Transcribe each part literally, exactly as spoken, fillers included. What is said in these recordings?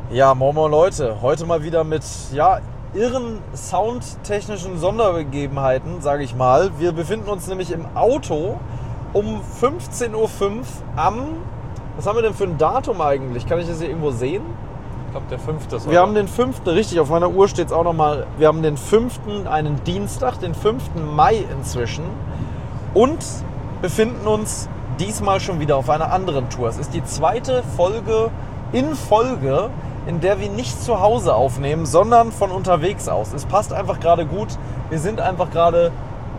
Ja, moin moin Leute, heute mal wieder mit ja, irren soundtechnischen Sonderbegebenheiten, sage ich mal. Wir befinden uns nämlich im Auto um fünfzehn Uhr fünf am, was haben wir denn für ein Datum eigentlich? Kann ich das hier irgendwo sehen? Ich glaube der fünfte ist Wir haben den fünften, richtig, auf meiner Uhr steht es auch nochmal, wir haben den fünften, einen Dienstag, den fünften Mai inzwischen und befinden uns diesmal schon wieder auf einer anderen Tour. Es ist die zweite Folge in Folge, in der wir nicht zu Hause aufnehmen, sondern von unterwegs aus. Es passt einfach gerade gut. Wir sind einfach gerade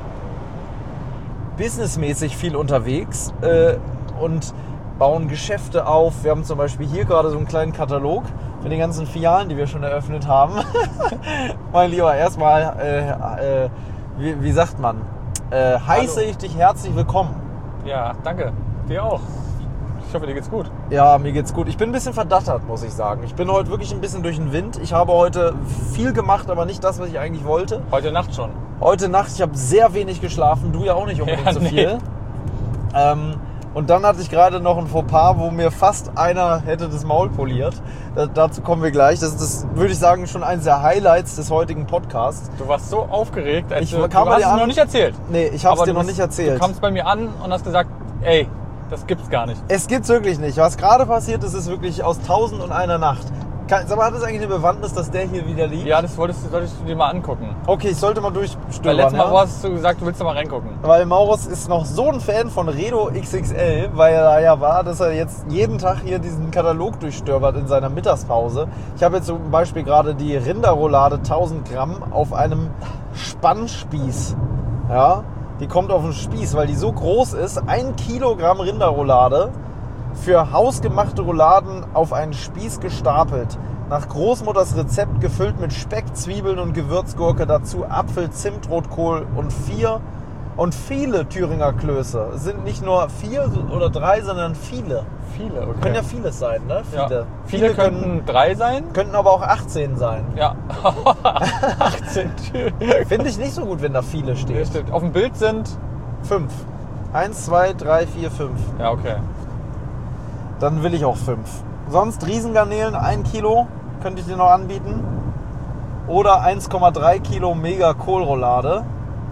businessmäßig viel unterwegs äh, und bauen Geschäfte auf. Wir haben zum Beispiel hier gerade so einen kleinen Katalog für die ganzen Filialen, die wir schon eröffnet haben. Mein Lieber, erstmal, äh, äh, wie, wie sagt man, äh, heiße ich dich herzlich willkommen. Ja, danke. Dir auch. Ich hoffe, dir geht's gut. Ja, mir geht's gut. Ich bin ein bisschen verdattert, muss ich sagen. Ich bin heute wirklich ein bisschen durch den Wind. Ich habe heute viel gemacht, aber nicht das, was ich eigentlich wollte. Heute Nacht schon. Heute Nacht, ich habe sehr wenig geschlafen. Du ja auch nicht unbedingt Ja, so nee. viel. Ähm, und dann hatte ich gerade noch ein Fauxpas, wo mir fast einer hätte das Maul poliert. Da, dazu kommen wir gleich. Das ist, das, würde ich sagen, schon eines der Highlights des heutigen Podcasts. Du warst so aufgeregt, als Ich du, kam du bei hast dir es an- noch nicht erzählt. Nee, ich habe es Aber dir du noch bist- nicht erzählt. Du kamst bei mir an und hast gesagt, ey, das gibt's gar nicht. Es gibt's wirklich nicht. Was gerade passiert ist, ist wirklich aus tausend und einer Nacht. Kann, sag mal, hat das eigentlich eine Bewandtnis, dass der hier wieder liegt? Ja, das wolltest, du- solltest du dir mal angucken. Okay, ich sollte mal Weil durchstöbern, letztes Mal ja? hast du gesagt, du willst da mal reingucken. Weil Maurus ist noch so ein Fan von Redo X X L, weil er da ja war, dass er jetzt jeden Tag hier diesen Katalog durchstöbert in seiner Mittagspause. Ich habe jetzt zum Beispiel gerade die Rinderroulade tausend Gramm auf einem Spannspieß. Ja, die kommt auf den Spieß, weil die so groß ist. Ein Kilogramm Rinderroulade für hausgemachte Rouladen auf einen Spieß gestapelt. Nach Großmutters Rezept gefüllt mit Speck, Zwiebeln und Gewürzgurke. Dazu Apfel, Zimt, Rotkohl und vier und viele Thüringer Klöße. Es sind nicht nur vier oder drei, sondern viele. Viele, okay. Können ja vieles sein, ne? Viele. Ja. Viele, könnten können, drei sein. könnten aber auch achtzehn sein. Ja. achtzehn Türen. Finde ich nicht so gut, wenn da viele steht. Stimmt. Auf dem Bild sind... Fünf. Eins, zwei, drei, vier, fünf. Ja, okay. Dann will ich auch fünf. Sonst Riesengarnelen, ein Kilo, könnte ich dir noch anbieten. Oder eins Komma drei Kilo Mega Kohlroulade.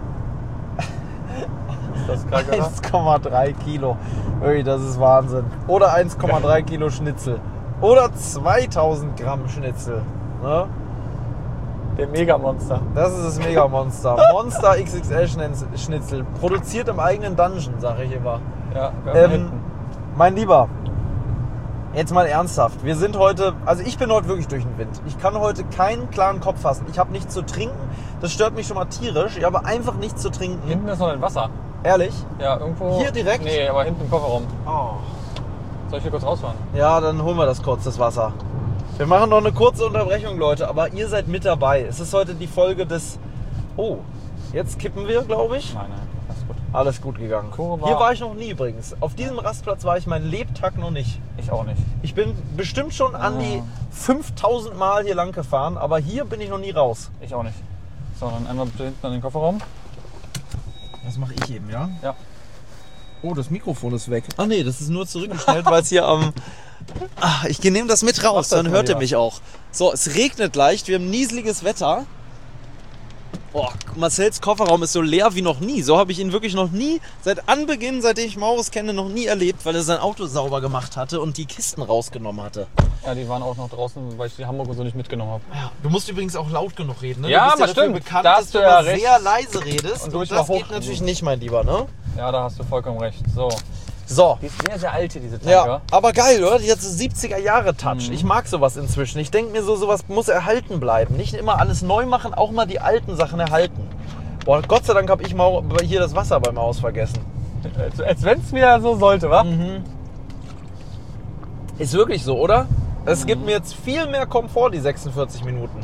Ist das krank, oder? eins Komma drei Kilo. Ui, das ist Wahnsinn. Oder eins Komma drei Kilo Schnitzel. Oder zweitausend Gramm Schnitzel. Ne? Der Megamonster. Das ist das Megamonster. Monster X X L Schnitzel. Produziert im eigenen Dungeon, sage ich immer. Ja, wir haben Ähm, hinten. mein Lieber, jetzt mal ernsthaft. Wir sind heute, also ich bin heute wirklich durch den Wind. Ich kann heute keinen klaren Kopf fassen. Ich habe nichts zu trinken. Das stört mich schon mal tierisch. Ich habe einfach nichts zu trinken. Hinten ist noch ein Wasser. Ehrlich? Ja, irgendwo. Hier direkt? Nee, aber hinten im Kofferraum. Oh. Soll ich hier kurz rausfahren? Ja, dann holen wir das kurz, das Wasser. Wir machen noch eine kurze Unterbrechung, Leute, aber ihr seid mit dabei. Es ist heute die Folge des... Oh, jetzt kippen wir, glaube ich. Nein, nein, alles gut. Alles gut gegangen. Kurve. Hier war ich noch nie übrigens. Auf diesem Rastplatz war ich meinen Lebtag noch nicht. Ich auch nicht. Ich bin bestimmt schon an die Ah. fünftausend Mal hier lang gefahren, aber hier bin ich noch nie raus. Ich auch nicht. So, dann einmal bitte hinten an den Kofferraum. Das mache ich eben, ja? Ja. Oh, das Mikrofon ist weg. Ach nee, das ist nur zurückgestellt, weil es hier am... Ah, ich nehme das mit raus, Mach das dann mal hört ihr lieber. mich auch. So, es regnet leicht, wir haben nieseliges Wetter. Oh, Marcells Kofferraum ist so leer wie noch nie. So habe ich ihn wirklich noch nie, seit Anbeginn, seitdem ich Maurus kenne, noch nie erlebt, weil er sein Auto sauber gemacht hatte und die Kisten rausgenommen hatte. Ja, die waren auch noch draußen, weil ich die Hamburg und so nicht mitgenommen habe. Ja, du musst übrigens auch laut genug reden, ne? Ja, du bist aber ja dafür stimmt. bekannt, Da dass hast du du ja immer recht. sehr leise redest. Und Und, durch das mal hoch- geht natürlich nicht, mein Lieber, ne? Ja, da hast du vollkommen recht. So. So. Die ist sehr, sehr alt hier, diese Tanker. Ja, aber geil, oder? Die hat so siebziger-Jahre-Touch. Mhm. Ich mag sowas inzwischen. Ich denke mir so, sowas muss erhalten bleiben. Nicht immer alles neu machen, auch mal die alten Sachen erhalten. Boah, Gott sei Dank habe ich mal hier das Wasser beim Aus vergessen. Als, als wenn es wieder so sollte, wa? Mhm. Ist wirklich so, oder? Es gibt mir jetzt viel mehr Komfort, die sechsundvierzig Minuten.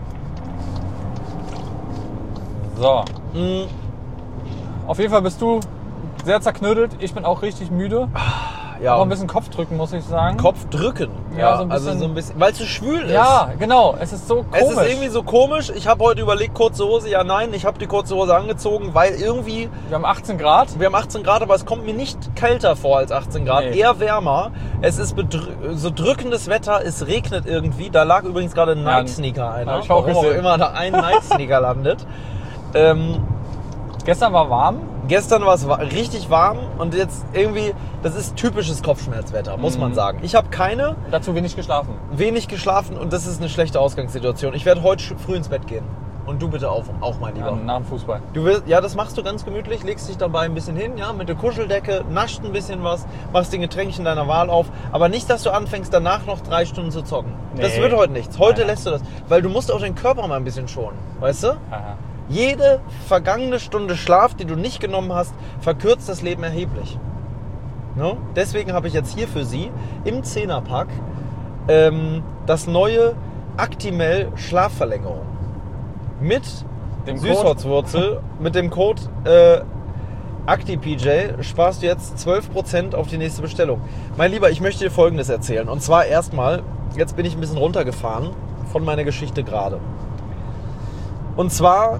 So. Mhm. Auf jeden Fall bist du sehr zerknödelt. Ich bin auch richtig müde. ja. auch ein bisschen Kopf drücken, muss ich sagen. Kopf drücken. Ja, Ja, so ein bisschen- also so ein bisschen, weil es so schwül ist. Ja, genau. Es ist so komisch. Es ist irgendwie so komisch. Ich habe heute überlegt, kurze Hose. Ja, nein, ich habe die kurze Hose angezogen, weil irgendwie, Wir haben achtzehn Grad. wir haben achtzehn Grad, aber es kommt mir nicht kälter vor als achtzehn Grad, Nee. eher wärmer. Es ist bedrü- so drückendes Wetter, es regnet irgendwie. Da lag übrigens gerade ein Ja, Night Sneaker einer, hab ich auch warum auch gesehen. immer da ein Night Sneaker landet. Ähm, Gestern war warm. Gestern war es wa- richtig warm und jetzt irgendwie, das ist typisches Kopfschmerzwetter, muss man Mhm. sagen. Ich habe keine, Dazu wenig geschlafen. wenig geschlafen und das ist eine schlechte Ausgangssituation. Ich werde heute sch- früh ins Bett gehen. Und du bitte auch, auch mein Lieber. Ja, nach dem Fußball. Du willst, ja, das machst du ganz gemütlich, legst dich dabei ein bisschen hin, ja, mit der Kuscheldecke, nascht ein bisschen was, machst den Getränkchen deiner Wahl auf, aber nicht, dass du anfängst, danach noch drei Stunden zu zocken. Das Nee. wird heute nichts. Heute Nein, nein. lässt du das, weil du musst auch den Körper mal ein bisschen schonen, weißt du? Aha. Jede vergangene Stunde Schlaf, die du nicht genommen hast, verkürzt das Leben erheblich. Ne? Deswegen habe ich jetzt hier für Sie im Zehnerpack ähm, das neue Actimel Schlafverlängerung. Mit Dem Süßholzwurzel, mit dem Code äh, ActiPJ sparst du jetzt zwölf Prozent auf die nächste Bestellung. Mein Lieber, ich möchte dir Folgendes erzählen. Und zwar erstmal, jetzt bin ich ein bisschen runtergefahren von meiner Geschichte gerade. Und zwar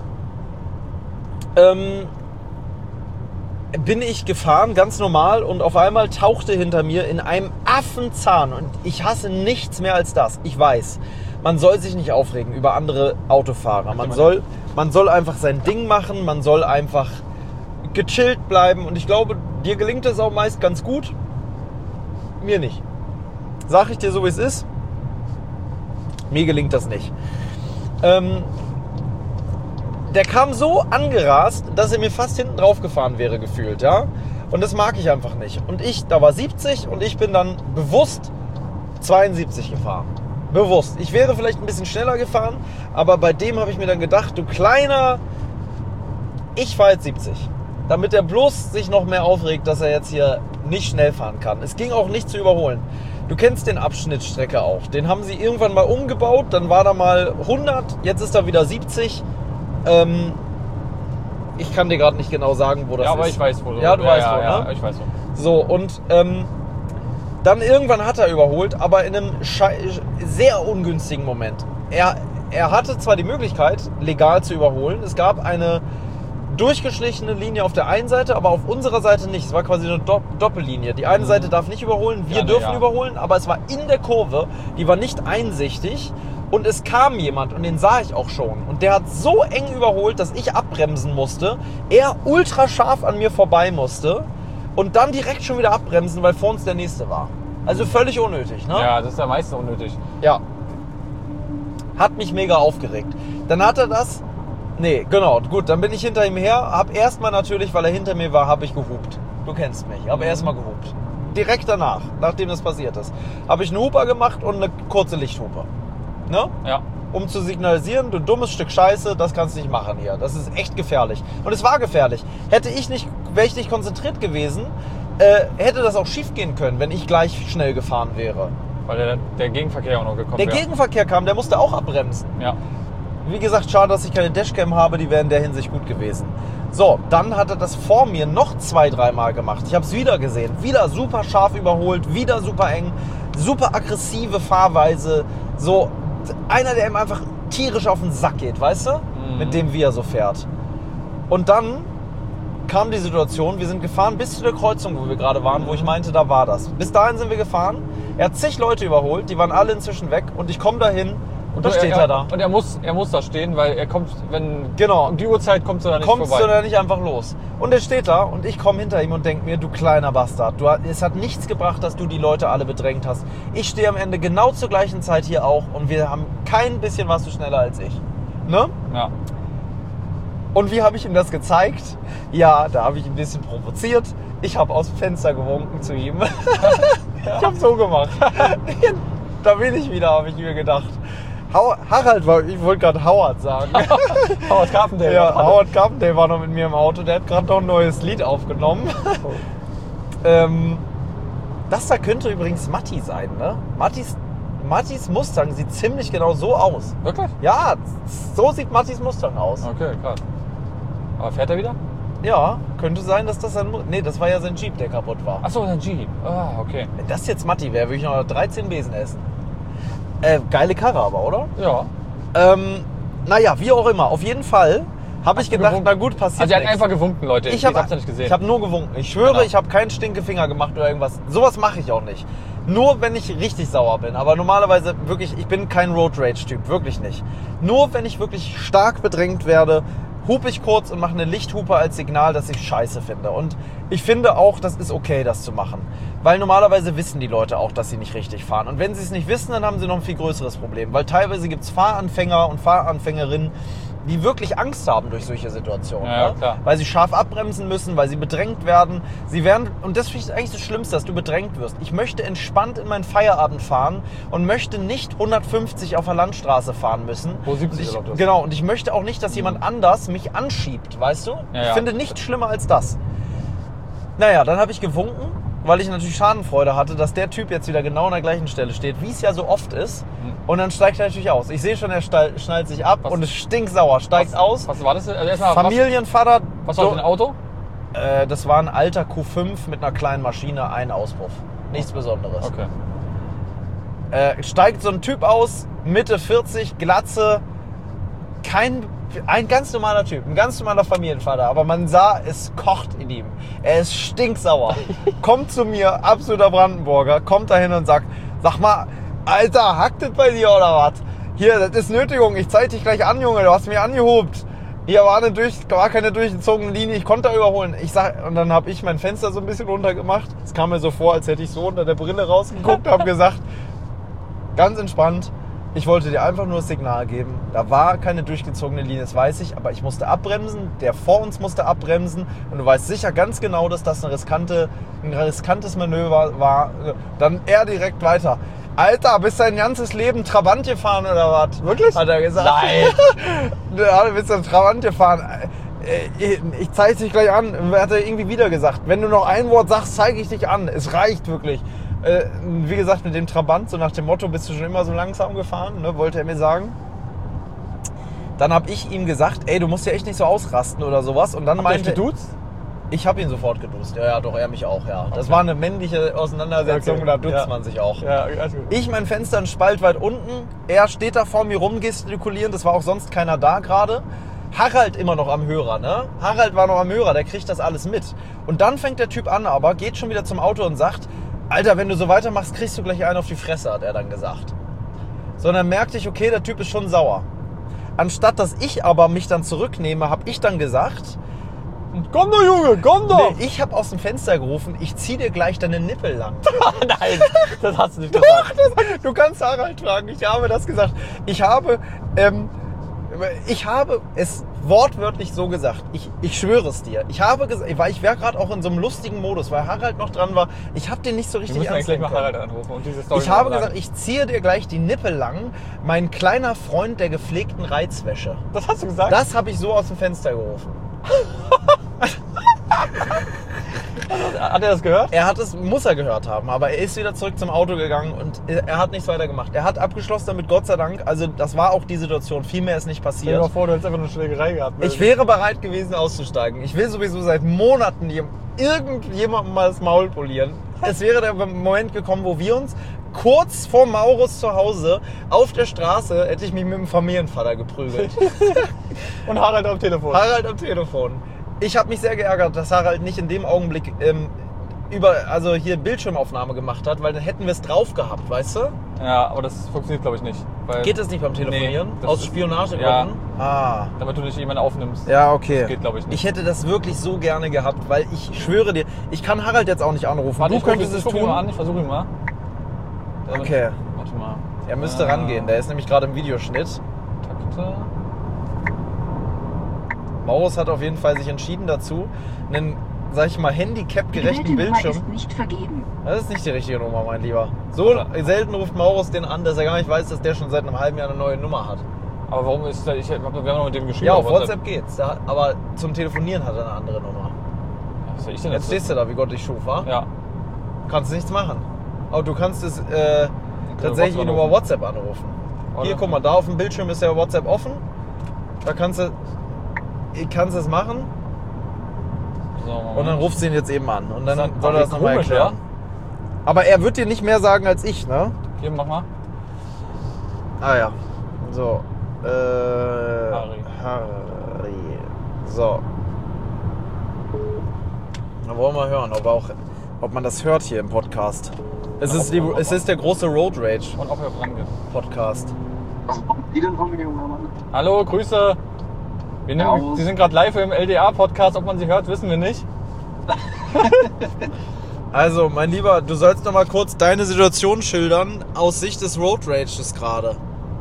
ähm, bin ich gefahren, ganz normal, und auf einmal tauchte hinter mir in einem Affenzahn, und ich hasse nichts mehr als das, ich weiß, man soll sich nicht aufregen über andere Autofahrer, man soll, man soll einfach sein Ding machen, man soll einfach gechillt bleiben, und ich glaube, dir gelingt das auch meist ganz gut, mir nicht. Sag ich dir so, wie es ist, mir gelingt das nicht. Ähm, Der kam so angerast, dass er mir fast hinten drauf gefahren wäre, gefühlt, ja. Und das mag ich einfach nicht. Und ich, da war siebzig und ich bin dann bewusst zweiundsiebzig gefahren. Bewusst. Ich wäre vielleicht ein bisschen schneller gefahren, aber bei dem habe ich mir dann gedacht, du kleiner, ich fahre jetzt siebzig. Damit er bloß sich noch mehr aufregt, dass er jetzt hier nicht schnell fahren kann. Es ging auch nicht zu überholen. Du kennst den Abschnitt Strecke auch. Den haben sie irgendwann mal umgebaut, dann war da mal hundert, jetzt ist da wieder siebzig. Ähm, ich kann dir gerade nicht genau sagen, wo das Ja, ist. aber ich weiß, wo du Ja, du weißt ja, wo, ja, ne? ich weiß wo. So, und ähm, dann irgendwann hat er überholt, aber in einem schei- sehr ungünstigen Moment. Er, er hatte zwar die Möglichkeit, legal zu überholen. Es gab eine durchgeschlichene Linie auf der einen Seite, aber auf unserer Seite nicht. Es war quasi eine Dopp- Doppellinie. Die eine Seite darf nicht überholen, wir Ja, ne, dürfen ja. überholen, aber es war in der Kurve, die war nicht einsichtig. Und es kam jemand, und den sah ich auch schon. Und der hat so eng überholt, dass ich abbremsen musste. Er ultra scharf an mir vorbei musste. Und dann direkt schon wieder abbremsen, weil vor uns der nächste war. Also völlig unnötig, ne? Ja, das ist ja meistens unnötig. Ja. Hat mich mega aufgeregt. Dann hat er das... Nee, genau. Gut, dann bin ich hinter ihm her. Hab erstmal natürlich, weil er hinter mir war, habe ich gehupt. Du kennst mich. Hab Mhm. erstmal gehupt. Direkt danach, nachdem das passiert ist, habe ich einen Huper gemacht und eine kurze Lichthupe. Ne? Ja. Um zu signalisieren, du dummes Stück Scheiße, das kannst du nicht machen hier. Das ist echt gefährlich. Und es war gefährlich. Hätte ich nicht, wäre ich nicht konzentriert gewesen, äh, hätte das auch schief gehen können, wenn ich gleich schnell gefahren wäre. Weil der, der Gegenverkehr auch noch gekommen Der wäre. Gegenverkehr kam, der musste auch abbremsen. Ja. Wie gesagt, schade, dass ich keine Dashcam habe, die wäre in der Hinsicht gut gewesen. So, dann hat er das vor mir noch zwei, dreimal gemacht. Ich habe es wieder gesehen. Wieder super scharf überholt, wieder super eng, super aggressive Fahrweise. So, einer, der ihm einfach tierisch auf den Sack geht, weißt du? Mhm. Mit dem, wie er so fährt. Und dann kam die Situation, wir sind gefahren bis zu der Kreuzung, wo wir gerade waren, wo ich meinte, da war das. Bis dahin sind wir gefahren. Er hat zig Leute überholt, die waren alle inzwischen weg. Und ich komme dahin und da du, steht er, er da. Und er muss, er muss da stehen, weil er kommt, wenn Genau. um die Uhrzeit kommst du da nicht Kommst vorbei. du da nicht einfach los. Und er steht da und ich komme hinter ihm und denke mir, du kleiner Bastard, du, es hat nichts gebracht, dass du die Leute alle bedrängt hast. Ich stehe am Ende genau zur gleichen Zeit hier auch und wir haben kein bisschen warst du schneller als ich. Ne? Ja. Und wie habe ich ihm das gezeigt? Ja, da habe ich ein bisschen provoziert. Ich habe aus dem Fenster gewunken zu ihm. Ich habe so gemacht. Da bin ich wieder, habe ich mir gedacht. Hau- Harald war, ich wollte gerade Howard sagen. Howard Carpendale. Ja, Howard Carpendale war noch mit mir im Auto. Der hat gerade noch ein neues Lied aufgenommen. ähm, das da könnte übrigens Matti sein, ne? Mattis, Mattis Mustang sieht ziemlich genau so aus. Wirklich? Ja, so sieht Mattis Mustang aus. Okay, krass. Aber fährt er wieder? Ja, könnte sein, dass das sein muss. Nee, das war ja sein Jeep, der kaputt war. Achso, ein Jeep. Ah, okay. Wenn das jetzt Matti wäre, würde ich noch dreizehn Besen essen. Äh, geile Karre aber, oder? Ja. Ähm, naja, wie auch immer. Auf jeden Fall habe ich du gedacht, gewunken? na gut, passiert Also, er hat nichts. einfach gewunken, Leute. Ich habe hab's ja nicht gesehen. Ich habe nur gewunken. Ich schwöre, Genau. ich habe keinen Stinkefinger gemacht oder irgendwas. Sowas mache ich auch nicht. Nur wenn ich richtig sauer bin. Aber normalerweise wirklich, ich bin kein Road Rage-Typ. Wirklich nicht. Nur wenn ich wirklich stark bedrängt werde, hupe ich kurz und mache eine Lichthupe als Signal, dass ich scheiße finde. Und ich finde auch, das ist okay, das zu machen. Weil normalerweise wissen die Leute auch, dass sie nicht richtig fahren. Und wenn sie es nicht wissen, dann haben sie noch ein viel größeres Problem. Weil teilweise gibt es Fahranfänger und Fahranfängerinnen, die wirklich Angst haben durch solche Situationen. Ja, ne? klar. Weil sie scharf abbremsen müssen, weil sie bedrängt werden. Sie werden, und das finde ich eigentlich das Schlimmste, dass du bedrängt wirst. Ich möchte entspannt in meinen Feierabend fahren und möchte nicht hundertfünfzig auf der Landstraße fahren müssen. Wo siebzig ich, erlaubt ist. Genau, und ich möchte auch nicht, dass jemand anders mich anschiebt, weißt du? Ja, ich ja. finde nichts schlimmer als das. Naja, dann habe ich gewunken, weil ich natürlich Schadenfreude hatte, dass der Typ jetzt wieder genau an der gleichen Stelle steht, wie es ja so oft ist. Und dann steigt er natürlich aus. Ich sehe schon, er stall- schnallt sich ab Was? und ist stinksauer, steigt was, aus. Was war das? Also erstmal, Familienvater. Was, was war das für ein Auto? Äh, das war ein alter Q fünf mit einer kleinen Maschine, ein Auspuff. Nichts Besonderes. Okay. Äh, steigt so ein Typ aus, Mitte vierzig, Glatze, kein, ein ganz normaler Typ, ein ganz normaler Familienvater, aber man sah, es kocht in ihm. Er ist stinksauer. Kommt zu mir, absoluter Brandenburger, kommt dahin und sagt, sag mal, Alter, hackt das bei dir oder was? Hier, das ist Nötigung, ich zeig dich gleich an, Junge, du hast mich angehobt. Hier war, eine durch, war keine durchgezogene Linie, ich konnte da überholen. Ich sag, und dann habe ich mein Fenster so ein bisschen runter gemacht. Es kam mir so vor, als hätte ich so unter der Brille rausgeguckt, habe gesagt, ganz entspannt, ich wollte dir einfach nur das Signal geben. Da war keine durchgezogene Linie, das weiß ich, aber ich musste abbremsen, der vor uns musste abbremsen und du weißt sicher ganz genau, dass das eine riskante, ein riskantes Manöver war. Dann er direkt weiter. Alter, bist dein ganzes Leben Trabant gefahren oder was? Wirklich? Hat er gesagt. Nein. Ja, du bist ein Trabant gefahren. Ich zeige dich gleich an. Hat er irgendwie wieder gesagt. Wenn du noch ein Wort sagst, zeige ich dich an. Es reicht wirklich. Wie gesagt, mit dem Trabant, so nach dem Motto, bist du schon immer so langsam gefahren, ne, wollte er mir sagen. Dann habe ich ihm gesagt, ey, du musst ja echt nicht so ausrasten oder sowas. Und dann Habt ihr euch meinte geduzt? ich habe ihn sofort geduzt. Ja, ja, doch, er mich auch, ja. Das Okay. war eine männliche Auseinandersetzung, Okay. da duzt Ja. man sich auch. Ja, alles gut. Ich mein Fenster ein Spalt weit unten, er steht da vor mir rumgestikulierend, es war auch sonst keiner da gerade. Harald immer noch am Hörer, ne? Harald war noch am Hörer, der kriegt das alles mit. Und dann fängt der Typ an, aber geht schon wieder zum Auto und sagt, Alter, wenn du so weitermachst, kriegst du gleich einen auf die Fresse, hat er dann gesagt. So, und dann merkte ich, okay, der Typ ist schon sauer. Anstatt dass ich aber mich dann zurücknehme, habe ich dann gesagt, Komm doch, Junge, komm doch! nee, ich habe aus dem Fenster gerufen, ich zieh dir gleich deine Nippel lang. Nein, das hast du nicht Doch, gesagt. das, du kannst Harald fragen, ich habe das gesagt. Ich habe, ähm, ich habe es wortwörtlich so gesagt. Ich, ich schwöre es dir. Ich habe gesagt, weil ich wäre gerade auch in so einem lustigen Modus, weil Harald noch dran war. Ich habe den nicht so Wir richtig müssen eigentlich gleich ernst mal nehmen Harald können. anrufen und diese Story Ich habe mal gesagt, ich ziehe dir gleich die Nippel lang, mein kleiner Freund der gepflegten Reizwäsche. Das hast du gesagt? Das habe ich so aus dem Fenster gerufen. Hat er das gehört? Er hat es, muss er gehört haben, aber er ist wieder zurück zum Auto gegangen und er hat nichts weiter gemacht. Er hat abgeschlossen damit, Gott sei Dank. Also das war auch die Situation. Viel mehr ist nicht Stell dir mal passiert. vor, du hättest einfach eine Schlägerei gehabt. Ich wäre bereit gewesen auszusteigen. Ich will sowieso seit Monaten jem- irgendjemandem mal das Maul polieren. Es wäre der Moment gekommen, wo wir uns kurz vor Maurus zu Hause auf der Straße, hätte ich mich mit dem Familienvater geprügelt. Und Harald am Telefon. Harald am Telefon. Ich habe mich sehr geärgert, dass Harald nicht in dem Augenblick ähm, über, also hier Bildschirmaufnahme gemacht hat, weil dann hätten wir es drauf gehabt, weißt du? Ja, aber das funktioniert, glaube ich, nicht. Weil Geht das nicht beim Telefonieren? Nee, das Aus ist- Spionagegründen? Ja. Ah. Damit du nicht jemanden aufnimmst. Ja, okay. Das geht, glaube ich, nicht. Ich hätte das wirklich so gerne gehabt, weil ich schwöre dir, ich kann Harald jetzt auch nicht anrufen. Warte, du ich guck- könntest ich es guck ihn tun. mal an, ich versuche ihn mal. Der- Okay. Warte mal. Er müsste Ah, rangehen, der ist nämlich gerade im Videoschnitt. Takte. Maurus hat auf jeden Fall sich entschieden dazu, einen, sag ich mal, handicap-gerechten Die gewählte Nummer Bildschirm. ist nicht vergeben. Das ist nicht die richtige Nummer, mein Lieber. So selten ruft Maurus den an, dass er gar nicht weiß, dass der schon seit einem halben Jahr eine neue Nummer hat. Aber warum ist der, ich, wir haben noch mit dem geschrieben. Ja, auf WhatsApp geht's. Da, aber zum Telefonieren hat er eine andere Nummer. Was soll ich denn Jetzt jetzt? stehst du da, wie Gott dich schuf, wa? Ja. Kannst nichts machen. Aber du kannst es äh, tatsächlich WhatsApp ihn über anrufen. WhatsApp anrufen. Oder? Hier, guck mal, da auf dem Bildschirm ist ja WhatsApp offen. Da kannst du, kannst du es machen. So, und dann rufst du ihn jetzt eben an. Und dann Das soll er das nochmal komisch, erklären. ja? Aber er wird dir nicht mehr sagen als ich, ne? Hier, mach mal. Ah ja. So. Äh, Harry. Harry. So. Dann wollen wir hören, ob, auch, ob man das hört hier im Podcast. Es ist, die, es ist der große Road Rage Und ob er rangeht. Podcast. Was wollen die denn von mir, junger Mann? Hallo, Grüße. Wir nehmen, Servus. Sie sind gerade live im L D A-Podcast. Ob man sie hört, wissen wir nicht. Also, mein Lieber, du sollst noch mal kurz deine Situation schildern aus Sicht des Road Rages gerade.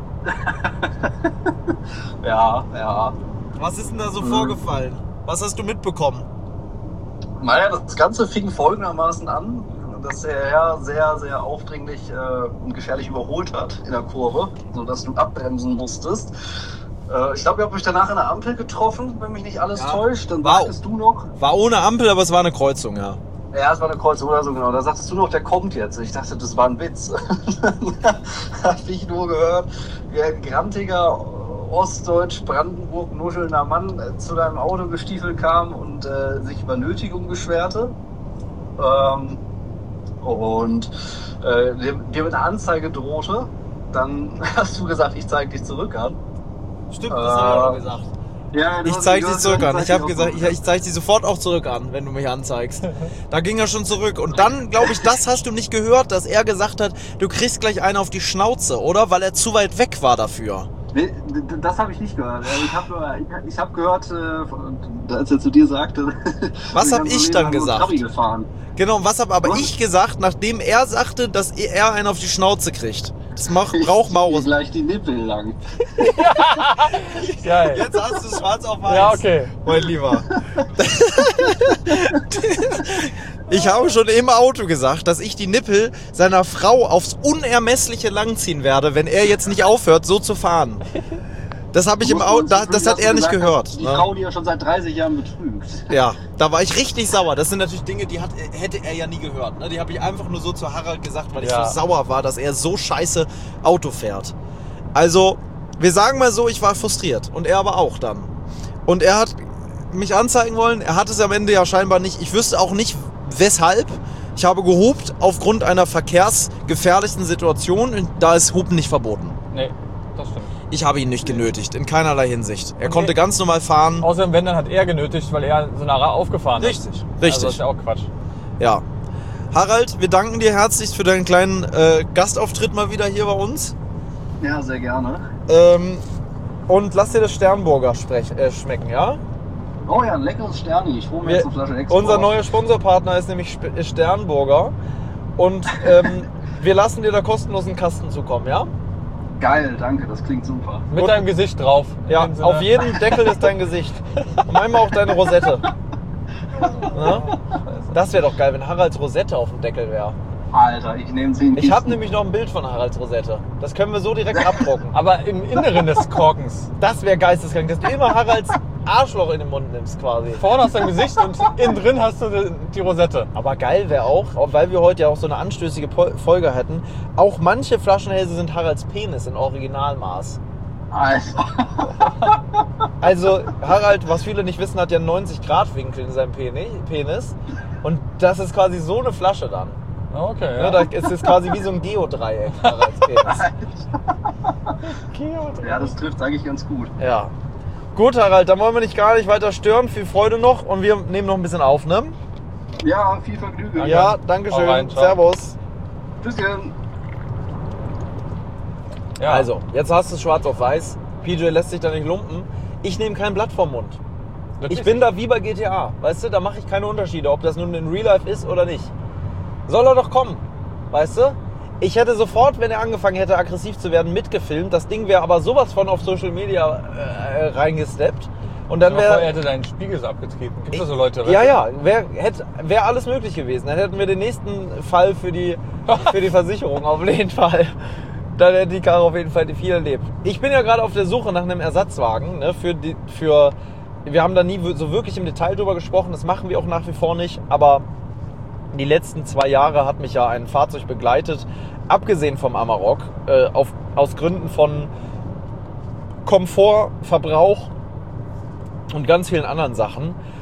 Ja, ja. Was ist denn da so vorgefallen? Was hast du mitbekommen? Naja, das Ganze fing folgendermaßen an, dass der Herr sehr, sehr aufdringlich äh, und gefährlich überholt hat in der Kurve, sodass du abbremsen musstest. Äh, ich glaube, ihr habt euch danach an der Ampel getroffen, wenn mich nicht alles Ja. täuscht. Dann Wow. sagtest du noch, War ohne Ampel, aber es war eine Kreuzung, ja. ja, es war eine Kreuzung oder so, genau. Da sagtest du noch, der kommt jetzt. Ich dachte, das war ein Witz. Hab ich nur gehört, wie ein grantiger Ostdeutsch, Brandenburg, nuschelnder Mann äh, zu deinem Auto gestiefelt kam und äh, sich über Nötigung beschwerte. Ähm, und äh, dir, dir mit einer Anzeige drohte. Dann hast du gesagt, ich zeige dich zurück an. Stimmt, das hab ich auch noch gesagt. Ja, Ich zeig dich zurück an. Ich habe gesagt, ich, ich zeig dich sofort auch zurück an, wenn du mich anzeigst. Da ging er schon zurück. Und dann, glaube ich, das hast du nicht gehört, dass er gesagt hat, du kriegst gleich einen auf die Schnauze, oder? Weil er zu weit weg war dafür. Nee, das habe ich nicht gehört. Ich habe ich hab gehört, äh, als er zu dir sagte. Was hab wir ich haben dann nur gesagt? Trabi gefahren. Genau, und was habe aber Was? ich gesagt, nachdem er sagte, dass er einen auf die Schnauze kriegt? Das macht, braucht Ich Maurus. gleich die Nippel lang. Geil. Jetzt hast du schwarz auf weiß. Ja, okay. Mein Lieber. Ich habe schon im Auto gesagt, dass ich die Nippel seiner Frau aufs Unermessliche langziehen werde, wenn er jetzt nicht aufhört, so zu fahren. Das habe ich im Auto, da, das hat er nicht gehört. Die Ne? Frau, die er schon seit dreißig Jahren betrügt. Ja, da war ich richtig sauer. Das sind natürlich Dinge, die hat, hätte er ja nie gehört. Ne? Die habe ich einfach nur so zu Harald gesagt, weil ich Ja. so sauer war, dass er so scheiße Auto fährt. Also, wir sagen mal so, ich war frustriert. Und er aber auch dann. Und er hat mich anzeigen wollen. Er hat es am Ende ja scheinbar nicht. Ich wüsste auch nicht, weshalb. Ich habe gehupt aufgrund einer verkehrsgefährlichen Situation. Und da ist Hupen nicht verboten. Nee, das stimmt. Ich habe ihn nicht genötigt, in keinerlei Hinsicht. Er Okay. konnte ganz normal fahren. Außerdem, wenn, dann hat er genötigt, weil er so nah aufgefahren Richtig, ist. richtig. Also das ist ja auch Quatsch. Ja. Harald, wir danken dir herzlich für deinen kleinen äh, Gastauftritt mal wieder hier bei uns. Ja, sehr gerne. Ähm, und lass dir das Sternburger sprech, äh, schmecken, ja? Oh ja, ein leckeres Sterni. Ich hole mir Wir, jetzt eine Flasche extra. unser neuer Sponsorpartner ist nämlich Sp- ist Sternburger. Und ähm, wir lassen dir da kostenlos einen Kasten zukommen, ja? Geil, danke, das klingt super. Mit Gut. deinem Gesicht drauf. In Ja, dem Sinne. auf jedem Deckel ist dein Gesicht. Und manchmal auch deine Rosette. Ja? Das wäre doch geil, wenn Haralds Rosette auf dem Deckel wäre. Alter, ich nehme sie in Ich habe Kisten. nämlich noch ein Bild von Haralds Rosette. Das können wir so direkt abdrucken. Aber im Inneren des Korkens. Das wäre geisteskrank, dass du immer Haralds Arschloch in den Mund nimmst quasi. Vorne hast du dein Gesicht und innen drin hast du die, die Rosette. Aber geil wäre auch, auch, weil wir heute ja auch so eine anstößige Po- Folge hätten, auch manche Flaschenhälse sind Haralds Penis in Originalmaß. Alter. Also Harald, was viele nicht wissen, hat ja einen neunzig Grad Winkel in seinem Peni- Penis. Und das ist quasi so eine Flasche dann. Okay, Ja, ja. da ist es quasi wie so ein Geodreieck, Haralds Penis. Ja, das trifft eigentlich ganz gut. Ja. Gut, Harald, dann wollen wir dich gar nicht weiter stören. Viel Freude noch und wir nehmen noch ein bisschen auf, ne? Ja, viel Vergnügen. Ja, danke Hau schön. rein, ciao. Servus. Tschüsschen. Ja. Also, jetzt hast du es schwarz auf weiß. P J lässt sich da nicht lumpen. Ich nehme kein Blatt vom Mund. Das Ich ist- bin da wie bei G T A. Weißt du, da mache ich keine Unterschiede, ob das nun in Real Life ist oder nicht. Soll er doch kommen. Weißt du? Ich hätte sofort, wenn er angefangen hätte, aggressiv zu werden, mitgefilmt. Das Ding wäre aber sowas von auf Social Media äh, reingesteppt. Und dann Stell dir mal vor, er wäre. hätte deinen Spiegel so abgetreten. Gibt es so Leute? Ja, ja, wäre wär alles möglich gewesen. Dann hätten wir den nächsten Fall für die, für die Versicherung auf jeden Fall. Dann hätte die Karre auf jeden Fall viel erlebt. Ich bin ja gerade auf der Suche nach einem Ersatzwagen. Ne, für die, für, wir haben da nie so wirklich im Detail drüber gesprochen. Das machen wir auch nach wie vor nicht. Aber die letzten zwei Jahre hat mich ja ein Fahrzeug begleitet. Abgesehen vom Amarok. Äh, auf, aus Gründen von Komfort, Verbrauch und ganz vielen anderen Sachen.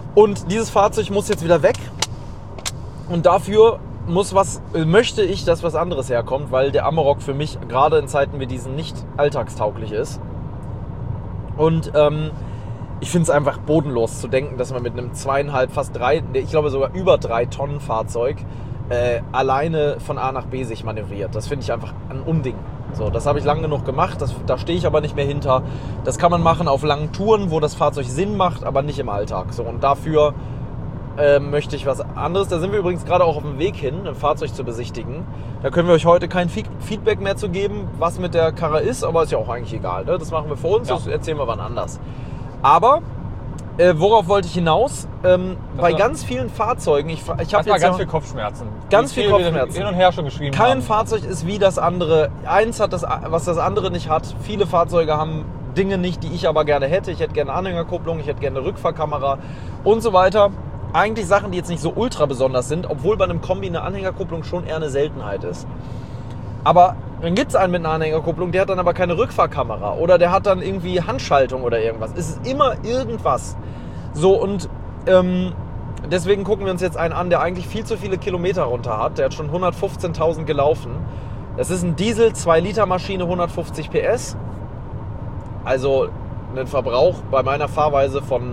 Und dieses Fahrzeug muss jetzt wieder weg. Und dafür muss was, möchte ich, dass was anderes herkommt, weil der Amarok für mich gerade in Zeiten wie diesen nicht alltagstauglich ist. Und ähm, ich finde es einfach bodenlos zu denken, dass man mit einem zweieinhalb, fast drei, ich glaube sogar über drei Tonnen Fahrzeug äh, alleine von A nach B sich manövriert. Das finde ich einfach ein Unding. So, das habe ich lange genug gemacht, das, da stehe ich aber nicht mehr hinter. Das kann man machen auf langen Touren, wo das Fahrzeug Sinn macht, aber nicht im Alltag. So, und dafür äh, möchte ich was anderes. Da sind wir übrigens gerade auch auf dem Weg hin, ein Fahrzeug zu besichtigen. Da können wir euch heute kein Feedback mehr zu geben, was mit der Karre ist, aber ist ja auch eigentlich egal. Ne? Das machen wir für uns, ja. Das erzählen wir wann anders. Aber äh, worauf wollte ich hinaus? Ähm, bei ganz vielen Fahrzeugen, ich, ich habe jetzt ganz viel Kopfschmerzen. Ganz viel Kopfschmerzen. Hin und her schon geschrieben Kein haben. Fahrzeug ist wie das andere. Eins hat das, was das andere nicht hat. Viele Fahrzeuge haben Dinge nicht, die ich aber gerne hätte. Ich hätte gerne eine Anhängerkupplung, ich hätte gerne eine Rückfahrkamera und so weiter. Eigentlich Sachen, die jetzt nicht so ultra besonders sind, obwohl bei einem Kombi eine Anhängerkupplung schon eher eine Seltenheit ist. Aber dann gibt es einen mit einer Anhängerkupplung, der hat dann aber keine Rückfahrkamera oder der hat dann irgendwie Handschaltung oder irgendwas. Es ist immer irgendwas. So, und ähm, deswegen gucken wir uns jetzt einen an, der eigentlich viel zu viele Kilometer runter hat. Der hat schon hundertfünfzehntausend gelaufen. Das ist ein Diesel, zwei Liter Maschine, hundertfünfzig P S. Also ein Verbrauch bei meiner Fahrweise von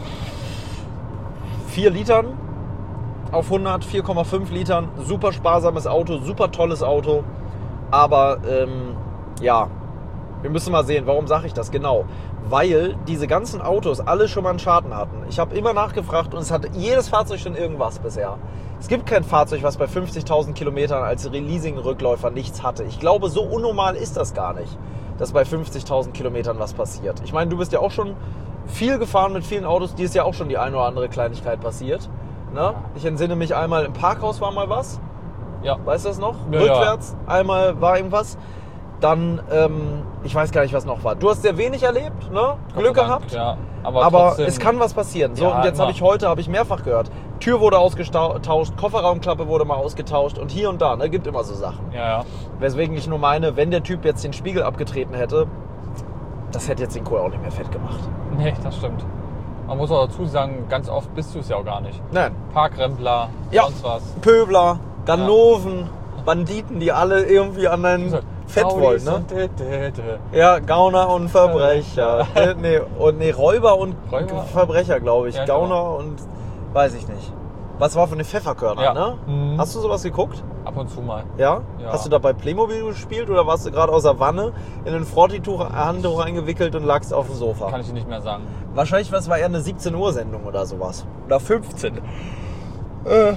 vier Litern auf hundert, vier Komma fünf Litern. Super sparsames Auto, super tolles Auto. Aber ähm, ja, wir müssen mal sehen, warum sage ich das genau? Weil diese ganzen Autos alle schon mal einen Schaden hatten. Ich habe immer nachgefragt und es hat jedes Fahrzeug schon irgendwas bisher. Es gibt kein Fahrzeug, was bei fünfzigtausend Kilometern als Leasing-Rückläufer nichts hatte. Ich glaube, so unnormal ist das gar nicht, dass bei fünfzigtausend Kilometern was passiert. Ich meine, du bist ja auch schon viel gefahren mit vielen Autos, die ist ja auch schon die eine oder andere Kleinigkeit passiert. Ne? Ich entsinne mich einmal, im Parkhaus war mal was. Ja. Weißt du das noch? Ja, Rückwärts, ja. Einmal war irgendwas. Dann, ähm, ich weiß gar nicht, was noch war. Du hast sehr wenig erlebt, ne? Glück gehabt. Ja, aber aber trotzdem, es kann was passieren. So, ja, und jetzt habe ich heute, habe ich mehrfach gehört, Tür wurde ausgetauscht, Kofferraumklappe wurde mal ausgetauscht und hier und da, ne? Gibt immer so Sachen. Ja, ja. Weswegen ich nur meine, wenn der Typ jetzt den Spiegel abgetreten hätte, das hätte jetzt den Kohl auch nicht mehr fett gemacht. Nee, das stimmt. Man muss auch dazu sagen, ganz oft bist du es ja auch gar nicht. Nein. Parkrempler, ja. sonst was. Pöbler, Ganoven, ja. Banditen, die alle irgendwie an dein Fett wollen, ne? Ja, Gauner und Verbrecher. äh, nee, und, nee, Räuber und Räuber? Verbrecher, glaube ich. Ja, Gauner genau. Und weiß ich nicht. Was war für eine Pfefferkörner, ja. ne? Mhm. Hast du sowas geguckt? Ab und zu mal. Ja? Ja. Hast du da bei Playmobil gespielt oder warst du gerade aus der Wanne in ein Frotti-Handtuch eingewickelt und lagst auf dem Sofa? Kann ich dir nicht mehr sagen. Wahrscheinlich was war eher eine siebzehn Uhr Sendung oder sowas. Oder fünfzehn. Äh,